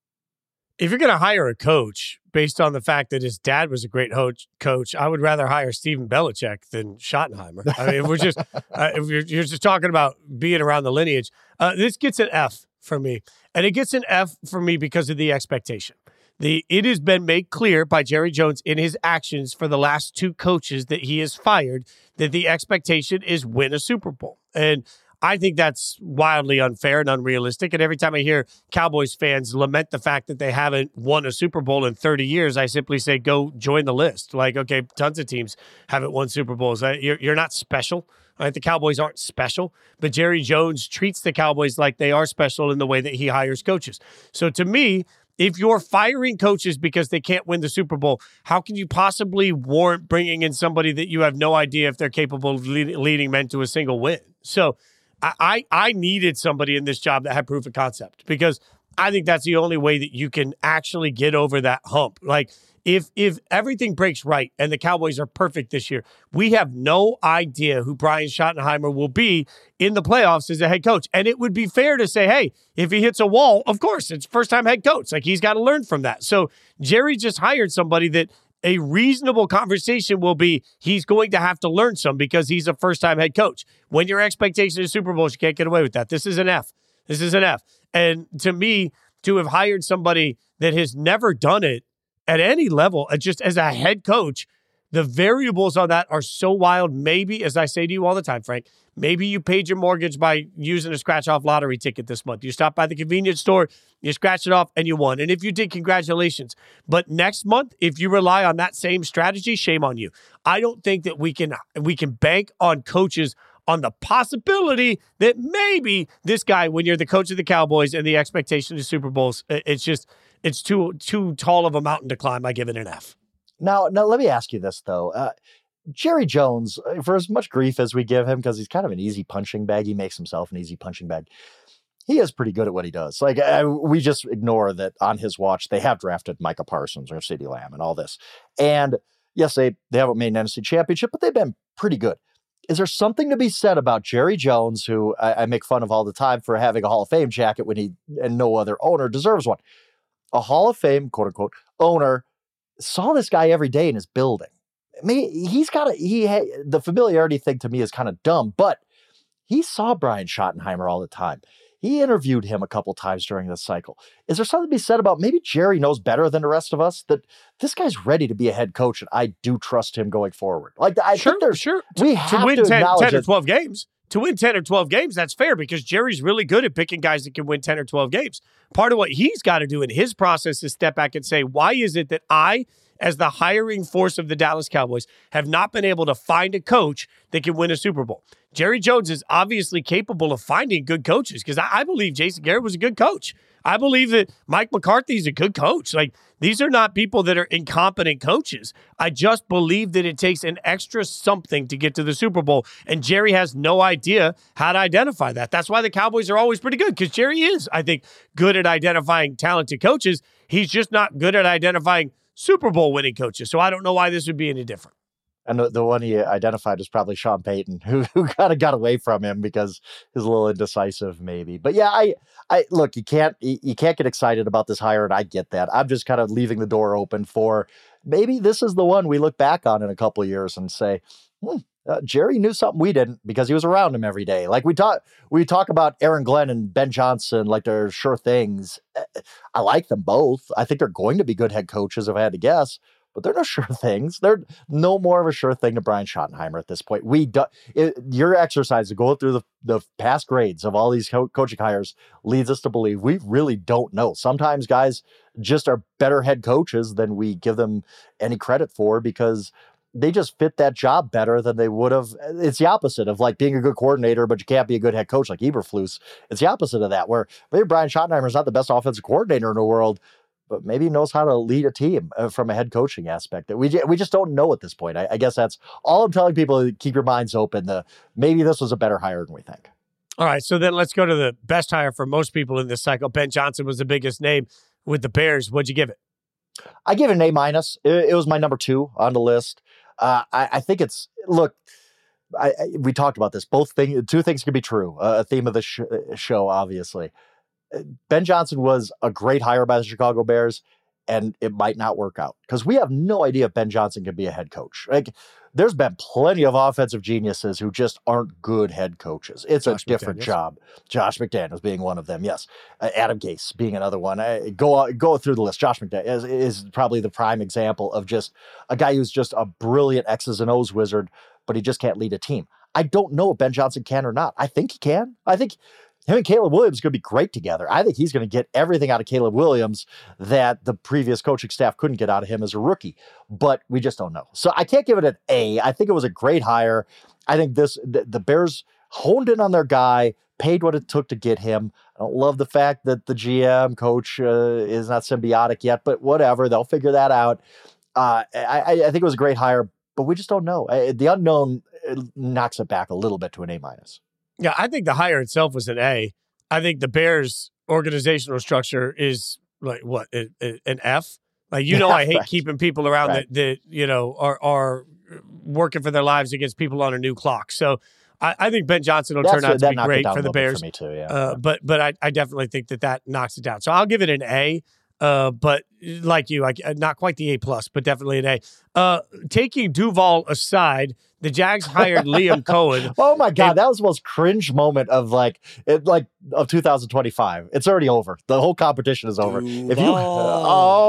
If you're going to hire a coach based on the fact that his dad was a great ho- coach, I would rather hire Steven Belichick than Schottenheimer. I mean, if we're just uh, if you're, you're just talking about being around the lineage, uh, this gets an F for me. And it gets an F for me because of the expectation. The It has been made clear by Jerry Jones in his actions for the last two coaches that he has fired that the expectation is win a Super Bowl. And I think that's wildly unfair and unrealistic. And every time I hear Cowboys fans lament the fact that they haven't won a Super Bowl in thirty years, I simply say, go join the list. Like, okay, tons of teams haven't won Super Bowls. You're, you're not special. Right? The Cowboys aren't special, but Jerry Jones treats the Cowboys like they are special in the way that he hires coaches. So to me, if you're firing coaches because they can't win the Super Bowl, how can you possibly warrant bringing in somebody that you have no idea if they're capable of lead, leading men to a single win? So I, I needed somebody in this job that had proof of concept, because I think that's the only way that you can actually get over that hump. Like, if if everything breaks right and the Cowboys are perfect this year, we have no idea who Brian Schottenheimer will be in the playoffs as a head coach. And it would be fair to say, hey, if he hits a wall, of course, it's first-time head coach. Like, he's got to learn from that. So Jerry just hired somebody that a reasonable conversation will be he's going to have to learn some because he's a first-time head coach. When your expectation is Super Bowls, you can't get away with that. This is an F. This is an F. And to me, to have hired somebody that has never done it at any level, just as a head coach, The variables on that are so wild. Maybe, as I say to you all the time, Frank, maybe you paid your mortgage by using a scratch-off lottery ticket this month. You stopped by the convenience store, you scratched it off, and you won. And if you did, congratulations. But next month, if you rely on that same strategy, shame on you. I don't think that we can we can bank on coaches on the possibility that maybe this guy, when you're the coach of the Cowboys and the expectation of Super Bowls, it's just it's too too tall of a mountain to climb. I give it an F. Now, now let me ask you this, though. Uh, Jerry Jones, for as much grief as we give him, because he's kind of an easy punching bag, he makes himself an easy punching bag. He is pretty good at what he does. Like, I, we just ignore that on his watch, they have drafted Micah Parsons or CeeDee Lamb and all this. And yes, they, they haven't made an N F C championship, but they've been pretty good. Is there something to be said about Jerry Jones, who I, I make fun of all the time for having a Hall of Fame jacket when he and no other owner deserves one? A Hall of Fame, quote unquote, owner saw this guy every day in his building. I mean, he's got a, he, had, the familiarity thing to me is kind of dumb, but he saw Brian Schottenheimer all the time. He interviewed him a couple times during this cycle. Is there something to be said about maybe Jerry knows better than the rest of us that this guy's ready to be a head coach and I do trust him going forward? Like, I sure, think there's, sure. we to, have to win to ten, acknowledge ten or it. twelve games. To win ten or twelve games, that's fair because Jerry's really good at picking guys that can win ten or twelve games. Part of what he's got to do in his process is step back and say, why is it that I, as the hiring force of the Dallas Cowboys, have not been able to find a coach that can win a Super Bowl? Jerry Jones is obviously capable of finding good coaches because I, I believe Jason Garrett was a good coach. I believe that Mike McCarthy is a good coach. Like, these are not people that are incompetent coaches. I just believe that it takes an extra something to get to the Super Bowl, and Jerry has no idea how to identify that. That's why the Cowboys are always pretty good, because Jerry is, I think, good at identifying talented coaches. He's just not good at identifying Super Bowl winning coaches. So I don't know why this would be any different. And the, the one he identified was probably Sean Payton, who, who kind of got away from him because he's a little indecisive, maybe. But yeah, I, I look, you can't, you, you can't get excited about this hire, and I get that. I'm just kind of leaving the door open for maybe this is the one we look back on in a couple of years and say, hmm, uh, Jerry knew something we didn't because he was around him every day. Like we talk, we talk about Aaron Glenn and Ben Johnson, like they're sure things. I like them both. I think they're going to be good head coaches, if I had to guess. But they're no sure things. They're no more of a sure thing to Brian Schottenheimer at this point. We do, it, your exercise to go through the, the past grades of all these co- coaching hires leads us to believe we really don't know. Sometimes guys just are better head coaches than we give them any credit for because they just fit that job better than they would have. It's the opposite of like being a good coordinator, but you can't be a good head coach like Eberflus. It's the opposite of that, where maybe Brian Schottenheimer is not the best offensive coordinator in the world, but maybe he knows how to lead a team uh, from a head coaching aspect. We we just don't know at this point. I, I guess that's all I'm telling people. Keep your minds open. The, maybe this was a better hire than we think. All right, so then let's go to the best hire for most people in this cycle. Ben Johnson was the biggest name with the Bears. What'd you give it? I give it an A minus. It, it was my number two on the list. Uh, I, I think it's look. I, I, we talked about this. Both thing, two things could be true. Uh, a theme of the sh- show, obviously. Ben Johnson was a great hire by the Chicago Bears, and it might not work out because we have no idea if Ben Johnson can be a head coach. Like, there's been plenty of offensive geniuses who just aren't good head coaches. It's Josh a different McDaniels. job. Josh McDaniels being one of them, yes. Uh, Adam Gase being another one. I, go go through the list. Josh McDaniels is, is probably the prime example of just a guy who's just a brilliant X's and O's wizard, but he just can't lead a team. I don't know if Ben Johnson can or not. I think he can. I think him and Caleb Williams are going to be great together. I think he's going to get everything out of Caleb Williams that the previous coaching staff couldn't get out of him as a rookie, but we just don't know. So I can't give it an A. I think it was a great hire. I think this the, the Bears honed in on their guy, paid what it took to get him. I don't love the fact that the G M coach uh, is not symbiotic yet, but whatever. They'll figure that out. Uh, I, I think it was a great hire, but we just don't know. The unknown knocks it back a little bit to an A minus. Yeah, I think the hire itself was an A. I think the Bears' organizational structure is like what a, a, an F. Like you know, yeah, I hate right. keeping people around right. that that you know are are working for their lives against people on a new clock. So I, I think Ben Johnson will That's turn out a, to be great for the Bears. For me too, yeah. Uh, but but I, I definitely think that that knocks it down. So I'll give it an A. Uh, but like you, I, not quite the A plus, but definitely an A. Uh, taking Duval aside, the Jags hired Liam Cohen. Oh my God, and, that was the most cringe moment of like it, like of two thousand twenty-five. It's already over. The whole competition is over. Duval. If you, uh, oh,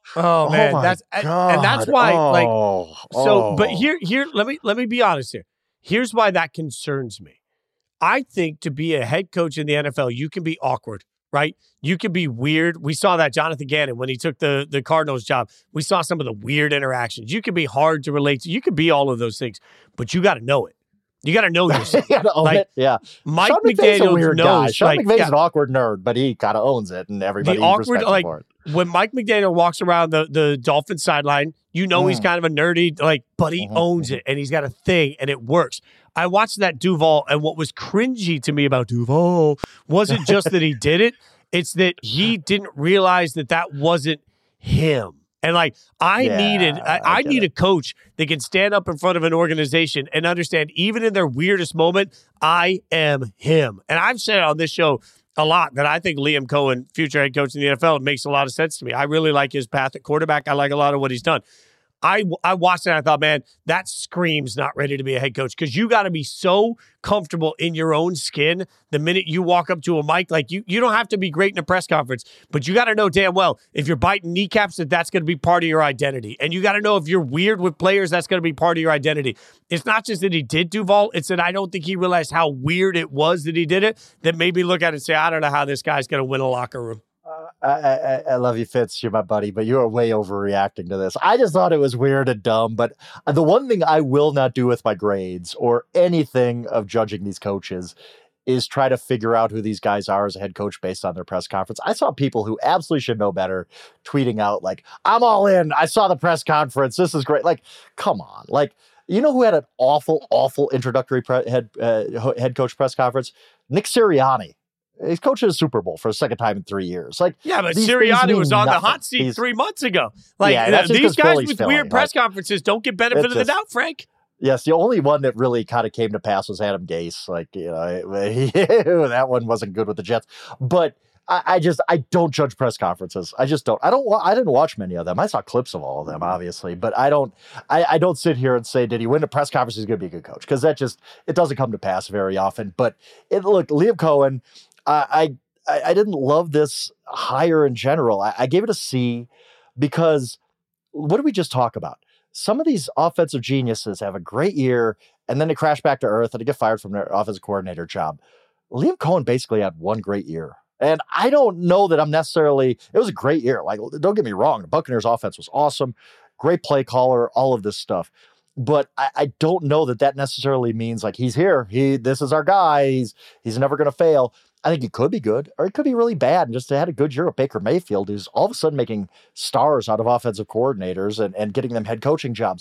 Oh man, my that's God. and that's why oh, like so. oh. But here, here, let me let me be honest here. Here's why that concerns me. I think to be a head coach in the N F L, you can be awkward, right? You can be weird. We saw that Jonathan Gannon when he took the, the Cardinals job. We saw some of the weird interactions. You can be hard to relate to. You can be all of those things, but you got to know it. You got to know yourself. you gotta own like, it. Yeah. Mike Sean McVay's McDaniel a weird knows. guy. Sean like, McVay's yeah, an awkward nerd, but he kind of owns it, and everybody the awkward, respects like, him for it. when Mike McDaniel walks around the, the Dolphins sideline, you know mm. he's kind of a nerdy, like, but he mm-hmm, owns mm-hmm. it, and he's got a thing, and it works. I watched that Duval, and what was cringy to me about Duval wasn't just that he did it, it's that he didn't realize that that wasn't him. And like, I yeah, needed, I, I, I need it. a coach that can stand up in front of an organization and understand, even in their weirdest moment, I am him. And I've said on this show a lot that I think Liam Cohen, future head coach in the N F L, makes a lot of sense to me. I really like his path at quarterback. I like a lot of what he's done. I, I watched it and I thought, man, that screams not ready to be a head coach, because you got to be so comfortable in your own skin the minute you walk up to a mic. Like, you, you don't have to be great in a press conference, but you got to know damn well if you're biting kneecaps that that's going to be part of your identity. And you got to know if you're weird with players, that's going to be part of your identity. It's not just that he did Duval, it's that I don't think he realized how weird it was that he did it that made me look at it and say, I don't know how this guy's going to win a locker room. I, I, I love you, Fitz. You're my buddy, but you are way overreacting to this. I just thought it was weird and dumb. But the one thing I will not do with my grades or anything of judging these coaches is try to figure out who these guys are as a head coach based on their press conference. I saw people who absolutely should know better tweeting out like, I'm all in. I saw the press conference. This is great. Like, come on. Like, you know who had an awful, awful introductory pre- head uh, head coach press conference? Nick Sirianni. He's coaching a Super Bowl for a second time in three years. Like, yeah, but Sirianni was on nothing. the hot seat these, three months ago. Like, yeah, these guys Philly's with Philly. weird press like, conferences don't get benefit of the just, doubt, Frank. Yes, the only one that really kind of came to pass was Adam Gase. Like, you know, he, that one wasn't good with the Jets. But I, I just I don't judge press conferences. I just don't. I don't. I didn't watch many of them. I saw clips of all of them, obviously, but I don't. I, I don't sit here and say, did he win a press conference? He's going to be a good coach, because that just it doesn't come to pass very often. But it look, Liam Cohen, uh, I. I, I didn't love this hire in general. I, I gave it a C because what did we just talk about? Some of these offensive geniuses have a great year and then they crash back to earth and they get fired from their offensive coordinator job. Liam Cohen basically had one great year. And I don't know that I'm necessarily, it was a great year. Like, don't get me wrong. The Buccaneers offense was awesome. Great play caller, all of this stuff. But I, I don't know that that necessarily means like he's here. He, this is our guy. He's, he's never going to fail. I think he could be good, or he could be really bad and just had a good year with Baker Mayfield, who's all of a sudden making stars out of offensive coordinators and, and getting them head coaching jobs.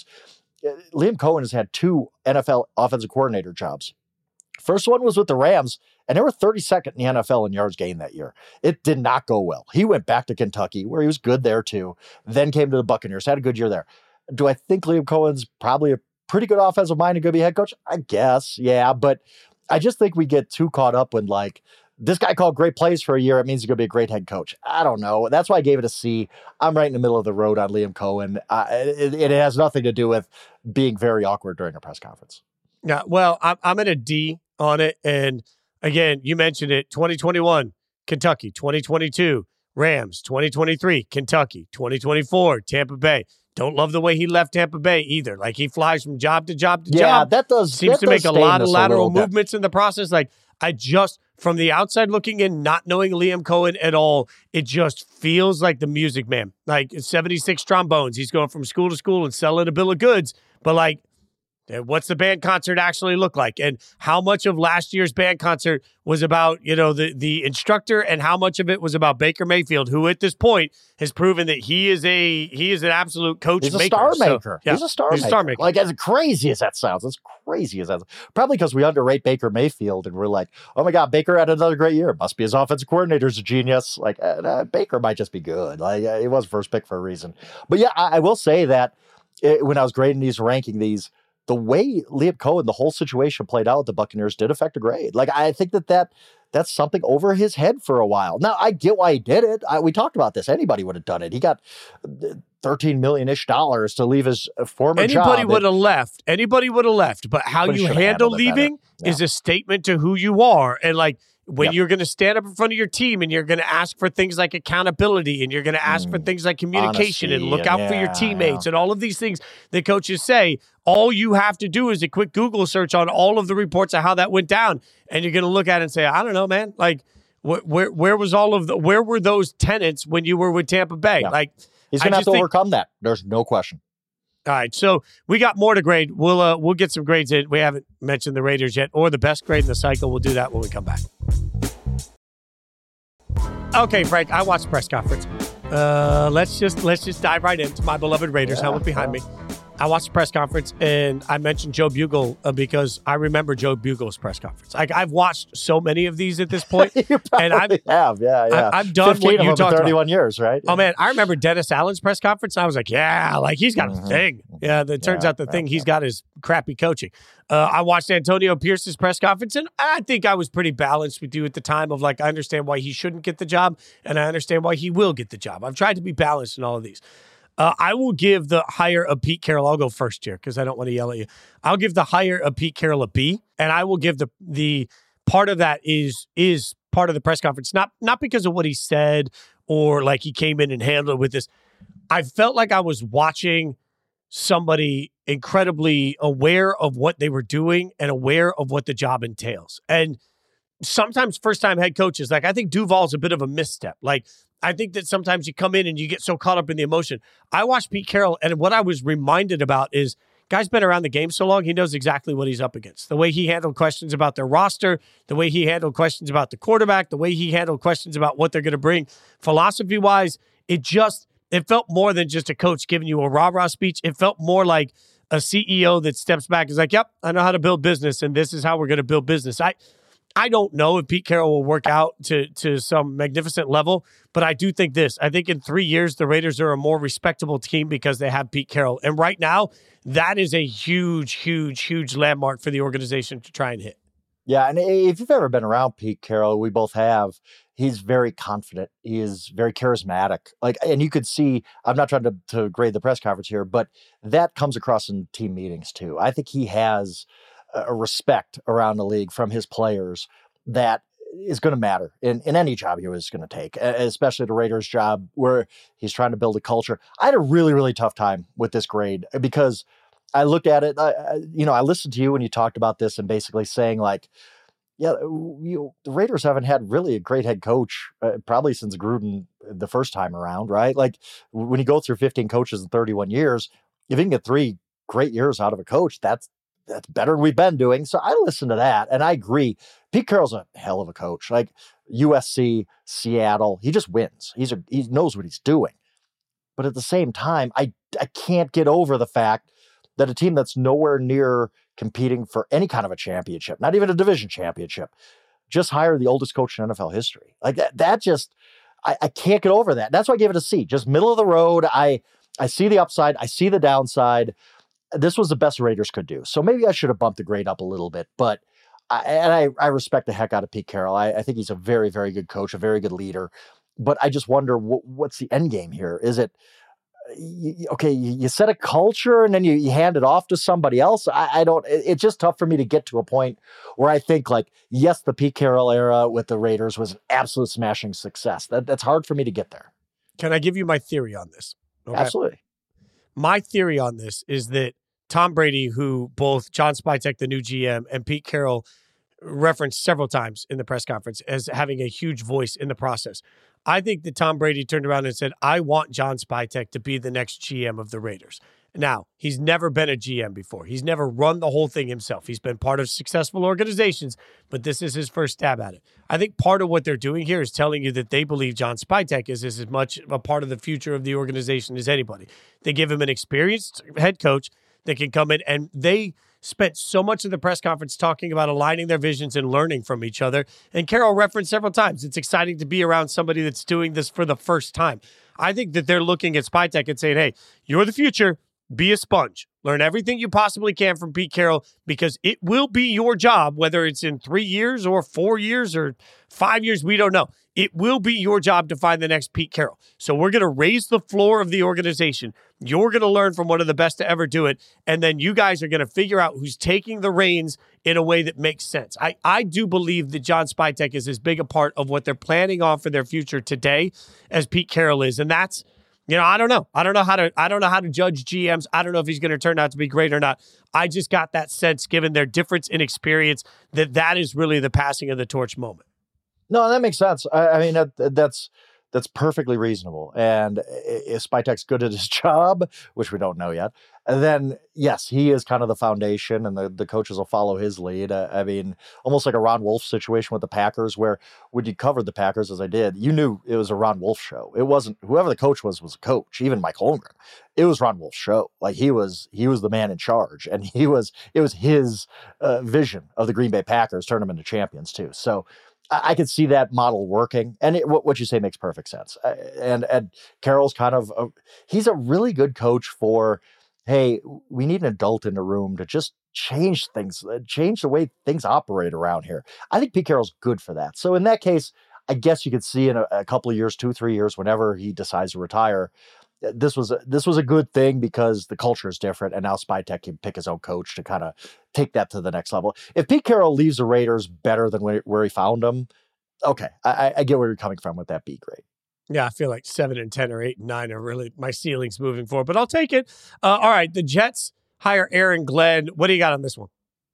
Liam Cohen has had two N F L offensive coordinator jobs. First one was with the Rams, and they were thirty-second in the N F L in yards gained that year. It did not go well. He went back to Kentucky, where he was good there too, then came to the Buccaneers, had a good year there. Do I think Liam Cohen's probably a pretty good offensive mind and going to be head coach? I guess, yeah, but I just think we get too caught up when, like, this guy called great plays for a year, it means he's going to be a great head coach. I don't know. That's why I gave it a C. I'm right in the middle of the road on Liam Cohen. Uh, it, it has nothing to do with being very awkward during a press conference. Yeah, well, I'm, I'm at a D on it. And again, you mentioned it, twenty twenty-one, Kentucky, twenty twenty-two, Rams, twenty twenty-three, Kentucky, twenty twenty-four, Tampa Bay. Don't love the way he left Tampa Bay either. Like, he flies from job to job to yeah, job. Yeah, that does. Seems that to does make a lot of lateral bit. movements in the process. Like, I just, from the outside looking in, not knowing Liam Cohen at all, it just feels like the Music Man. Like, seventy-six trombones. He's going from school to school and selling a bill of goods. But, like, what's the band concert actually look like? And how much of last year's band concert was about, you know, the, the instructor, and how much of it was about Baker Mayfield, who at this point has proven that he is a he is an absolute coach He's a maker. star So, maker. yeah, he's a star he's maker. A star maker. Like, as crazy as that sounds, as crazy as that. Probably because we underrate Baker Mayfield and we're like, oh my God, Baker had another great year. Must be his offensive coordinator's a genius. Like, uh, uh, Baker might just be good. Like, uh, he was first pick for a reason. But yeah, I, I will say that it, when I was grading these, ranking these, the way Liam Cohen, the whole situation played out with the Buccaneers did affect a grade. Like, I think that, that that's something over his head for a while. Now, I get why he did it. I, we talked about this. Anybody would have done it. He got thirteen million-ish dollars to leave his former Anybody job. Anybody would have left. Anybody would have left. But how But he you should have handle handled it leaving Yeah. is a statement to who you are. And, like, when Yep. you're going to stand up in front of your team and you're going to ask for things like accountability and you're going to ask for Mm. things like communication and Honesty look and- out for your yeah, teammates yeah. and all of these things that coaches say, all you have to do is a quick Google search on all of the reports of how that went down. And you're going to look at it and say, I don't know, man, like wh- where, where was all of the, where were those tenants when you were with Tampa Bay? Yeah. Like, He's I going to have just to think- overcome that. There's no question. All right, so we got more to grade. We'll uh, we'll get some grades in. We haven't mentioned the Raiders yet, or the best grade in the cycle. We'll do that when we come back. Okay, Frank, I watched the press conference. Uh, let's just let's just dive right into my beloved Raiders. Yeah, helmet behind yeah. me. I watched the press conference, and I mentioned Joe Bugle uh, because I remember Joe Bugle's press conference. Like, I've watched so many of these at this point. You And I'm- probably have, yeah, yeah. I- I've done fifteen what of you them talked in about. thirty-one years, right? Oh, man, I remember Dennis Allen's press conference, and I was like, yeah, like, he's got a Mhm. thing. Yeah, it turns Yeah, out the yeah, thing he's yeah. got is crappy coaching. Uh, I watched Antonio Pierce's press conference, and I think I was pretty balanced with you at the time of, like, I understand why he shouldn't get the job, and I understand why he will get the job. I've tried to be balanced in all of these. Uh, I will give the hire of Pete Carroll. I'll go first here because I don't want to yell at you. I'll give the hire of Pete Carroll a B, and I will give the the part of that is is part of the press conference, not not because of what he said or like he came in and handled it with this. I felt like I was watching somebody incredibly aware of what they were doing and aware of what the job entails. And sometimes first-time head coaches, like I think Duval's a bit of a misstep. Like I think that sometimes you come in and you get so caught up in the emotion. I watched Pete Carroll, and what I was reminded about is guy's been around the game so long, he knows exactly what he's up against. The way he handled questions about their roster, the way he handled questions about the quarterback, the way he handled questions about what they're going to bring. Philosophy-wise, it just, it felt more than just a coach giving you a rah-rah speech. It felt more like a C E O that steps back and is like, yep, I know how to build business, and this is how we're going to build business. I I don't know if Pete Carroll will work out to, to some magnificent level, but I do think this. I think in three years, the Raiders are a more respectable team because they have Pete Carroll. And right now, that is a huge, huge, huge landmark for the organization to try and hit. Yeah, and if you've ever been around Pete Carroll, we both have, he's very confident. He is very charismatic. Like, and you could see, I'm not trying to, to grade the press conference here, but that comes across in team meetings too. I think he has a respect around the league from his players that is going to matter in, in any job he was going to take, especially the Raiders job where he's trying to build a culture. I had a really, really tough time with this grade because I looked at it, I, I, you know, I listened to you when you talked about this and basically saying like, yeah, you, the Raiders haven't had really a great head coach uh, probably since Gruden the first time around, right? Like when you go through fifteen coaches in thirty-one years, if you can get three great years out of a coach, that's that's better than we've been doing. So I listened to that and I agree. Pete Carroll's a hell of a coach. Like U S C, Seattle, he just wins. He's a, he knows what he's doing. But at the same time, I I can't get over the fact that a team that's nowhere near competing for any kind of a championship, not even a division championship, just hired the oldest coach in N F L history. Like that, that just, I, I can't get over that. That's why I gave it a C, just middle of the road. I, I see the upside. I see the downside. This was the best Raiders could do. So maybe I should have bumped the grade up a little bit, but I, and I, I respect the heck out of Pete Carroll. I, I think he's a very, very good coach, a very good leader, but I just wonder what, what's the end game here? Is it, you, okay, you, you set a culture and then you, you hand it off to somebody else. I, I don't, it, it's just tough for me to get to a point where I think like, yes, the Pete Carroll era with the Raiders was an absolute smashing success. That, that's hard for me to get there. Can I give you my theory on this? Okay? Absolutely. My theory on this is that Tom Brady, who both John Spytek, the new G M, and Pete Carroll referenced several times in the press conference as having a huge voice in the process. I think that Tom Brady turned around and said, I want John Spytek to be the next G M of the Raiders. Now, he's never been a G M before. He's never run the whole thing himself. He's been part of successful organizations, but this is his first stab at it. I think part of what they're doing here is telling you that they believe John Spytek is, is as much a part of the future of the organization as anybody. They give him an experienced head coach that can come in, and they spent so much of the press conference talking about aligning their visions and learning from each other. And Carroll referenced several times, it's exciting to be around somebody that's doing this for the first time. I think that they're looking at Spytek and saying, hey, you're the future. be a sponge. Learn everything you possibly can from Pete Carroll, because it will be your job, whether it's in three years or four years or five years, we don't know. It will be your job to find the next Pete Carroll. So we're going to raise the floor of the organization. You're going to learn from one of the best to ever do it. And then you guys are going to figure out who's taking the reins in a way that makes sense. I, I do believe that John Spytek is as big a part of what they're planning on for their future today as Pete Carroll is. And that's, you know, I don't know. I don't know how to, I don't know how to judge G Ms. I don't know if he's going to turn out to be great or not. I just got that sense, given their difference in experience, that that is really the passing of the torch moment. No, that makes sense. I, I mean, that, that's that's perfectly reasonable. And if Spytek's good at his job, which we don't know yet, then yes, he is kind of the foundation, and the, the coaches will follow his lead. Uh, I mean, almost like a Ron Wolf situation with the Packers, where when you covered the Packers, as I did, you knew it was a Ron Wolf show. It wasn't, whoever the coach was, was a coach, even Mike Holmgren. It was Ron Wolf's show. Like he was, he was the man in charge, and he was, it was his uh, vision of the Green Bay Packers, turn them into champions too. So I could see that model working, and it, what, what you say makes perfect sense. Uh, and and Carroll's kind of a, he's a really good coach for, hey, we need an adult in the room to just change things, uh, change the way things operate around here. I think Pete Carroll's good for that. So in that case, I guess you could see in a, a couple of years, two, three years, whenever he decides to retire, this was a, this was a good thing because the culture is different, and now Spytek can pick his own coach to kind of take that to the next level. If Pete Carroll leaves the Raiders better than where, where he found them, okay, I, I get where you're coming from with that. Be great. Yeah, I feel like seven and ten or eight and nine are really my ceilings moving forward, but I'll take it. Uh, all right, the Jets hire Aaron Glenn. What do you got on this one?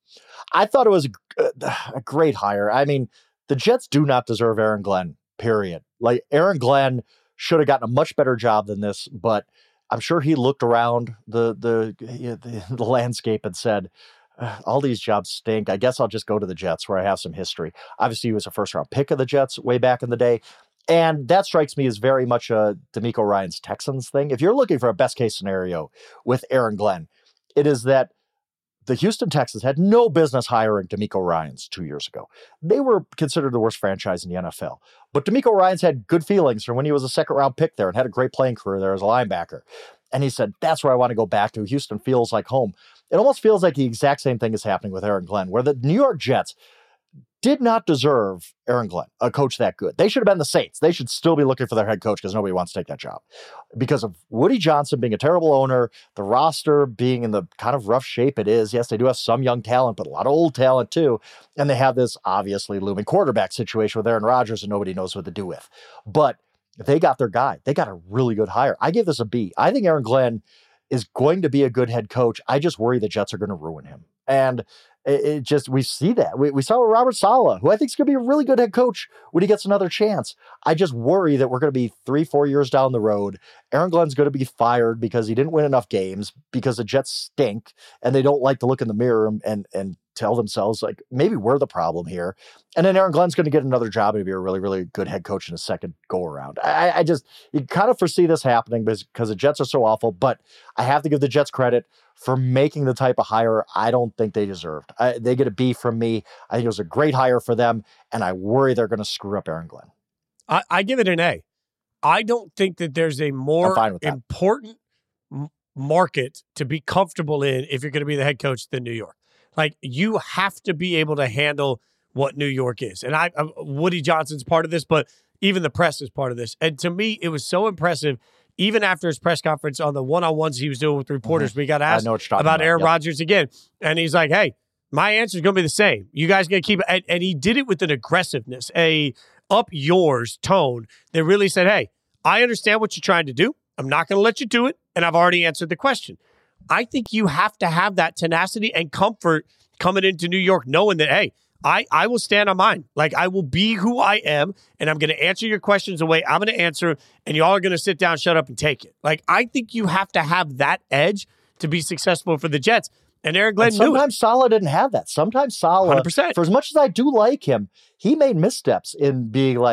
I thought it was a, a great hire. I mean, the Jets do not deserve Aaron Glenn. Period. Like Aaron Glenn should have gotten a much better job than this, but I'm sure he looked around the the the, the landscape and said, all these jobs stink. I guess I'll just go to the Jets, where I have some history. Obviously, he was a first round pick of the Jets way back in the day. And that strikes me as very much a D'Amico Ryan's Texans thing. If you're looking for a best case scenario with Aaron Glenn, it is that the Houston Texans had no business hiring D'Amico Ryans two years ago. They were considered the worst franchise in the N F L. But D'Amico Ryans had good feelings from when he was a second round pick there and had a great playing career there as a linebacker. And he said, that's where I want to go back to. Houston feels like home. It almost feels like the exact same thing is happening with Aaron Glenn, where the New York Jets did not deserve Aaron Glenn, a coach that good. They should have been the Saints. They should still be looking for their head coach because nobody wants to take that job. Because of Woody Johnson being a terrible owner, the roster being in the kind of rough shape it is. Yes, they do have some young talent, but a lot of old talent too. And they have this obviously looming quarterback situation with Aaron Rodgers and nobody knows what to do with. But they got their guy. They got a really good hire. I give this a B. I think Aaron Glenn is going to be a good head coach. I just worry the Jets are going to ruin him. And it, it just, we see that. We, we saw with Robert Saleh, who I think is going to be a really good head coach when he gets another chance. I just worry that we're going to be three, four years down the road. Aaron Glenn's going to be fired because he didn't win enough games, because the Jets stink and they don't like to look in the mirror and, and, and tell themselves, like, maybe we're the problem here. And then Aaron Glenn's going to get another job and be a really, really good head coach in a second go around. I, I just, you kind of foresee this happening because, because the Jets are so awful, but I have to give the Jets credit for making the type of hire I don't think they deserved. I, they get a B from me. I think it was a great hire for them, and I worry they're going to screw up Aaron Glenn. I, I give it an A. I don't think that there's a more important m- market to be comfortable in if you're going to be the head coach than New York. Like, you have to be able to handle what New York is. And I, I Woody Johnson's part of this, but even the press is part of this. And to me, it was so impressive. Even after his press conference on the one-on-ones he was doing with reporters, mm-hmm. we got asked about, about Aaron yep. Rodgers again. And he's like, hey, my answer is going to be the same. You guys going to keep it. And, and he did it with an aggressiveness, a up yours tone that really said, hey, I understand what you're trying to do. I'm not going to let you do it. And I've already answered the question. I think you have to have that tenacity and comfort coming into New York, knowing that, hey, I, I will stand on mine. Like, I will be who I am, and I'm going to answer your questions the way I'm going to answer, and y'all are going to sit down, shut up, and take it. Like, I think you have to have that edge to be successful for the Jets. And Aaron Glenn and knew it. Sometimes Saleh didn't have that. Sometimes Saleh, one hundred percent. For as much as I do like him, he made missteps in being like,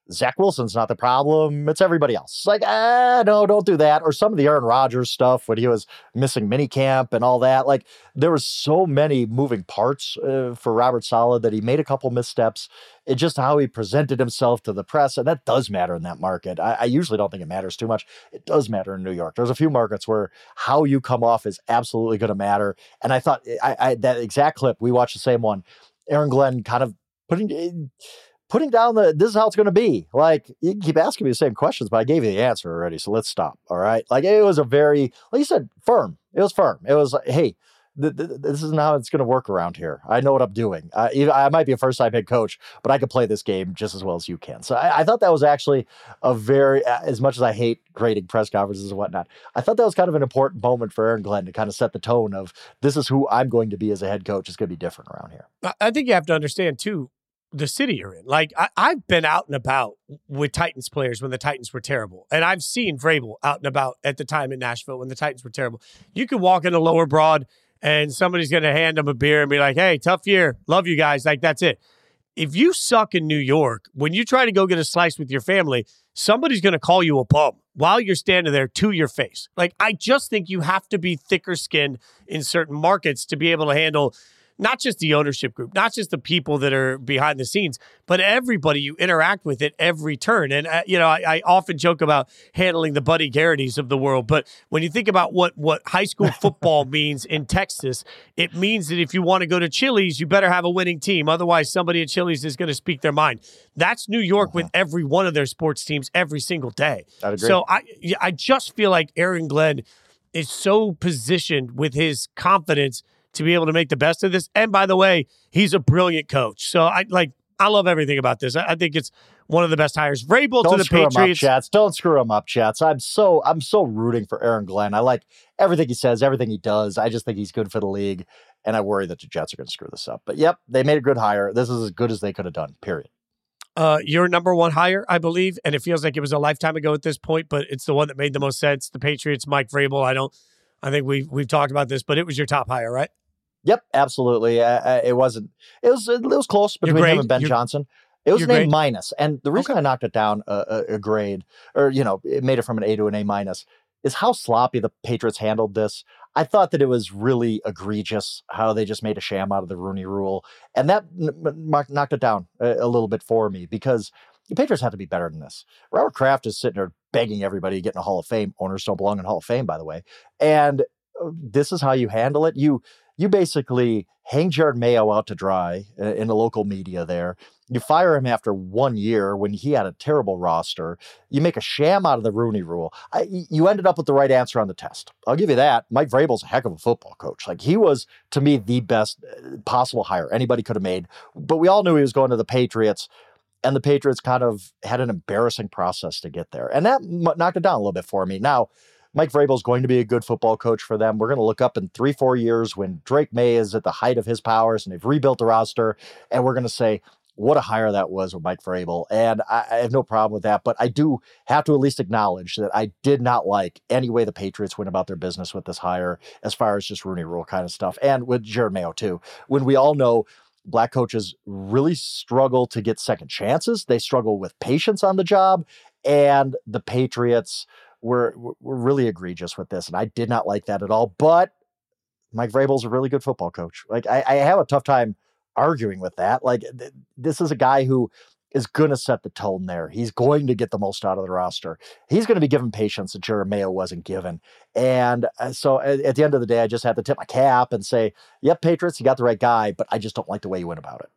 Zach Wilson's not the problem. It's everybody else. Like, ah, no, don't do that. Or some of the Aaron Rodgers stuff when he was missing minicamp and all that. Like, there was so many moving parts uh, for Robert Saleh that he made a couple missteps. It's just how he presented himself to the press. And that does matter in that market. I, I usually don't think it matters too much. It does matter in New York. There's a few markets where how you come off is absolutely going to matter. And I thought I, I, that exact clip, we watched the same one. Aaron Glenn kind of putting... Putting down the, this is how it's going to be. Like, you can keep asking me the same questions, but I gave you the answer already, so let's stop, all right? Like, it was a very, like you said, firm. It was firm. It was like, hey, th- th- this isn't how it's going to work around here. I know what I'm doing. Uh, I might be a first-time head coach, but I could play this game just as well as you can. So I, I thought that was actually a very, as much as I hate grading press conferences and whatnot, I thought that was kind of an important moment for Aaron Glenn to kind of set the tone of, this is who I'm going to be as a head coach. It's going to be different around here. I think you have to understand, too, the city you're in. Like, I, I've been out and about with Titans players when the Titans were terrible. And I've seen Vrabel out and about at the time in Nashville when the Titans were terrible. You could walk into Lower Broad and somebody's going to hand them a beer and be like, hey, tough year. Love you guys. Like, that's it. If you suck in New York, when you try to go get a slice with your family, somebody's going to call you a bum while you're standing there to your face. Like, I just think you have to be thicker skinned in certain markets to be able to handle not just the ownership group, not just the people that are behind the scenes, but everybody you interact with at every turn. And, uh, you know, I, I often joke about handling the Buddy Garrity's of the world. But when you think about what, what high school football means in Texas, it means that if you want to go to Chili's, you better have a winning team. Otherwise, somebody at Chili's is going to speak their mind. That's New York uh-huh. with every one of their sports teams every single day. I'd agree. So I, I just feel like Aaron Glenn is so positioned with his confidence to be able to make the best of this. And by the way, he's a brilliant coach. So I like, I love everything about this. I, I think it's one of the best hires. Vrabel Don't to the screw Patriots. Him up, Chats. Don't screw him up, Chats. I'm so I'm so rooting for Aaron Glenn. I like everything he says, everything he does. I just think he's good for the league, and I worry that the Jets are going to screw this up. But yep, they made a good hire. This is as good as they could have done. Period. Uh, your number one hire, I believe, and it feels like it was a lifetime ago at this point, but it's the one that made the most sense. The Patriots, Mike Vrabel. I don't. I think we've we've talked about this, but it was your top hire, right? Yep, absolutely. Uh, it wasn't. It was. It was close between him and Ben you're, Johnson. It was an grade? A minus, and the reason okay. I knocked it down a, a, a grade, or you know, it made it from an A to an A minus, is how sloppy the Patriots handled this. I thought that it was really egregious how they just made a sham out of the Rooney Rule, and that n- knocked it down a, a little bit for me because the Patriots have to be better than this. Robert Kraft is sitting there begging everybody to get in the Hall of Fame. Owners don't belong in Hall of Fame, by the way, and this is how you handle it. You. You basically hang Jared Mayo out to dry in the local media there. You fire him after one year when he had a terrible roster. You make a sham out of the Rooney Rule. I, you ended up with the right answer on the test. I'll give you that. Mike Vrabel's a heck of a football coach. Like, he was, to me, the best possible hire anybody could have made. But we all knew he was going to the Patriots, and the Patriots kind of had an embarrassing process to get there. And that knocked it down a little bit for me. Now, Mike Vrabel is going to be a good football coach for them. We're going to look up in three, four years when Drake May is at the height of his powers and they've rebuilt the roster, and we're going to say, what a hire that was with Mike Vrabel. And I, I have no problem with that, but I do have to at least acknowledge that I did not like any way the Patriots went about their business with this hire, as far as just Rooney Rule kind of stuff, and with Jared Mayo too. When we all know black coaches really struggle to get second chances, they struggle with patience on the job, and the Patriots were, were really egregious with this, and I did not like that at all. But Mike Vrabel's a really good football coach. Like, I, I have a tough time arguing with that. Like, th- this is a guy who is going to set the tone there. He's going to get the most out of the roster. He's going to be given patience that Jared Mayo wasn't given. And uh, so at, at the end of the day, I just had to tip my cap and say, yep, Patriots, you got the right guy, but I just don't like the way you went about it.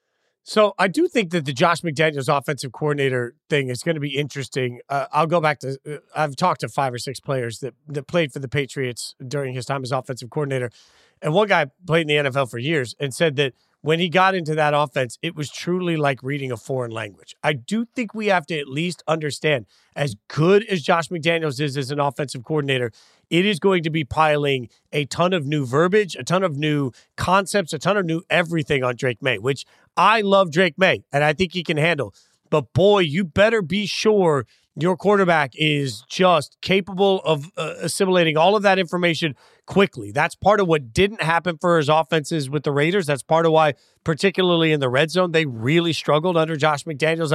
So I do think that the Josh McDaniels offensive coordinator thing is going to be interesting. Uh, I'll go back to, uh, I've talked to five or six players that, that played for the Patriots during his time as offensive coordinator. And one guy played in the N F L for years and said that when he got into that offense, it was truly like reading a foreign language. I do think we have to at least understand, as good as Josh McDaniels is as an offensive coordinator, it is going to be piling a ton of new verbiage, a ton of new concepts, a ton of new everything on Drake May, which I love Drake May, and I think he can handle. But boy, you better be sure your quarterback is just capable of uh, assimilating all of that information quickly. That's part of what didn't happen for his offenses with the Raiders. That's part of why, particularly in the red zone, they really struggled under Josh McDaniels. Like,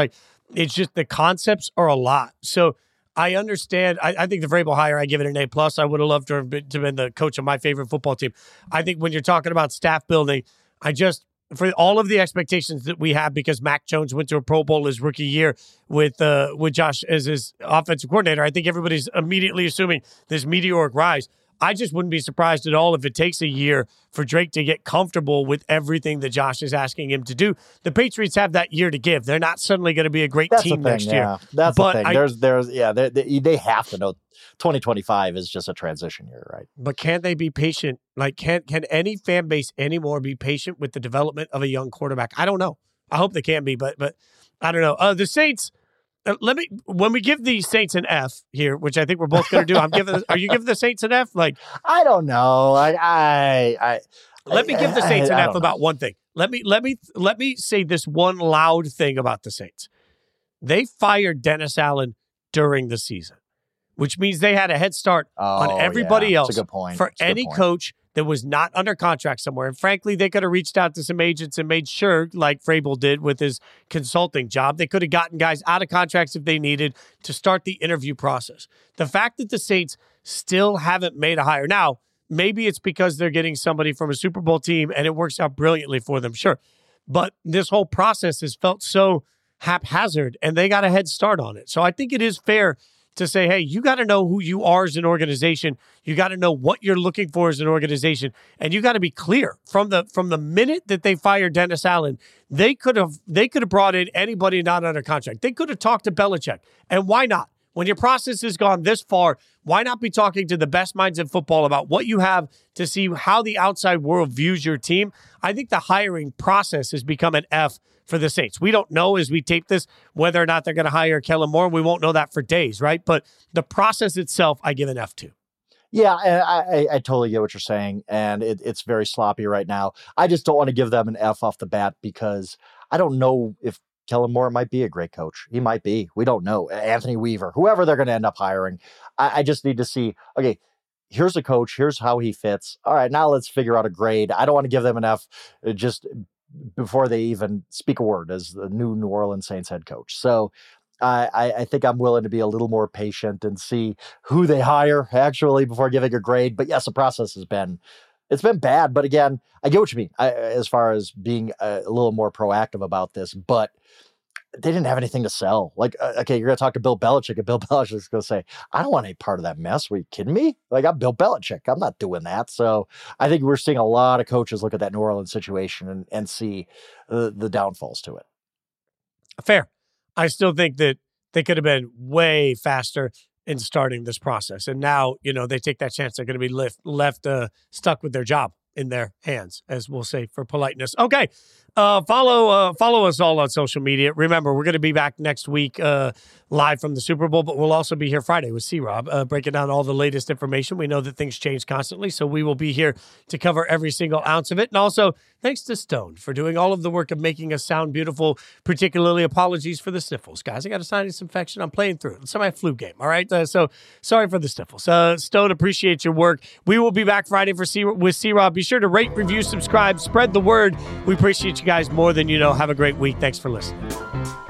It's just the concepts are a lot. So I understand. I, I think the Vrabel hire, I give it an A plus. I would have loved to have been, to been the coach of my favorite football team. I think when you're talking about staff building, I just, for all of the expectations that we have, because Mac Jones went to a Pro Bowl his rookie year with uh, with Josh as his offensive coordinator, I think everybody's immediately assuming this meteoric rise. I just wouldn't be surprised at all if it takes a year for Drake to get comfortable with everything that Josh is asking him to do. The Patriots have that year to give. They're not suddenly going to be a great That's team the thing, next yeah. year. That's but the thing. I, there's, there's, yeah, they, they, they have to know twenty twenty-five is just a transition year, right? But can they be patient? Like, can can any fan base anymore be patient with the development of a young quarterback? I don't know. I hope they can be, but but I don't know. Uh, the Saints. Uh, let me when we give the Saints an F here, which I think we're both going to do. I'm giving. Are you giving the Saints an F? Like, I don't know. I I, I let me give the Saints I, an I F about know. one thing. Let me let me let me say this one loud thing about the Saints. They fired Dennis Allen during the season, which means they had a head start oh, on everybody yeah. else. That's a good point. For That's any point. coach that was not under contract somewhere. And frankly, they could have reached out to some agents and made sure, like Vrabel did with his consulting job, they could have gotten guys out of contracts if they needed to start the interview process. The fact that the Saints still haven't made a hire. Now, maybe it's because they're getting somebody from a Super Bowl team and it works out brilliantly for them, sure. But this whole process has felt so haphazard and they got a head start on it. So I think it is fair to say, hey, you got to know who you are as an organization. You got to know what you're looking for as an organization. And you got to be clear from the from the minute that they fired Dennis Allen, they could have they could have brought in anybody not under contract. They could have talked to Belichick. And why not? When your process has gone this far, why not be talking to the best minds in football about what you have to see how the outside world views your team? I think the hiring process has become an F for the Saints. We don't know as we tape this whether or not they're going to hire Kellen Moore. We won't know that for days, right? But the process itself, I give an F to. Yeah, and I, I, I totally get what you're saying, and it, it's very sloppy right now. I just don't want to give them an F off the bat because I don't know if Kellen Moore might be a great coach. He might be. We don't know. Anthony Weaver, whoever they're going to end up hiring. I, I just need to see, okay, here's a coach. Here's how he fits. All right, now let's figure out a grade. I don't want to give them an F just before they even speak a word as the new New Orleans Saints head coach. So I, I think I'm willing to be a little more patient and see who they hire actually before giving a grade. But yes, the process has been, it's been bad. But again, I get what you mean I, as far as being a, a little more proactive about this, but they didn't have anything to sell. Like, uh, okay, you're going to talk to Bill Belichick and Bill Belichick's going to say, I don't want any part of that mess. Were you kidding me? Like, I'm Bill Belichick. I'm not doing that. So I think we're seeing a lot of coaches look at that New Orleans situation and, and see uh, the downfalls to it. Fair. I still think that they could have been way faster in starting this process. And now, you know, they take that chance. They're going to be left, left uh, stuck with their job in their hands, as we'll say for politeness. Okay. Uh, follow uh, follow us all on social media. Remember, we're going to be back next week uh, live from the Super Bowl, but we'll also be here Friday with C-Rob, uh, breaking down all the latest information. We know that things change constantly, so we will be here to cover every single ounce of it. And also, thanks to Stone for doing all of the work of making us sound beautiful, particularly apologies for the sniffles. Guys, I got a sinus infection. I'm playing through it. It's my flu game, all right? Uh, so sorry for the sniffles. Uh, Stone, appreciate your work. We will be back Friday for C- with C-Rob. Be sure to rate, review, subscribe, spread the word. We appreciate you guys more than you know. Have a great week. Thanks for listening.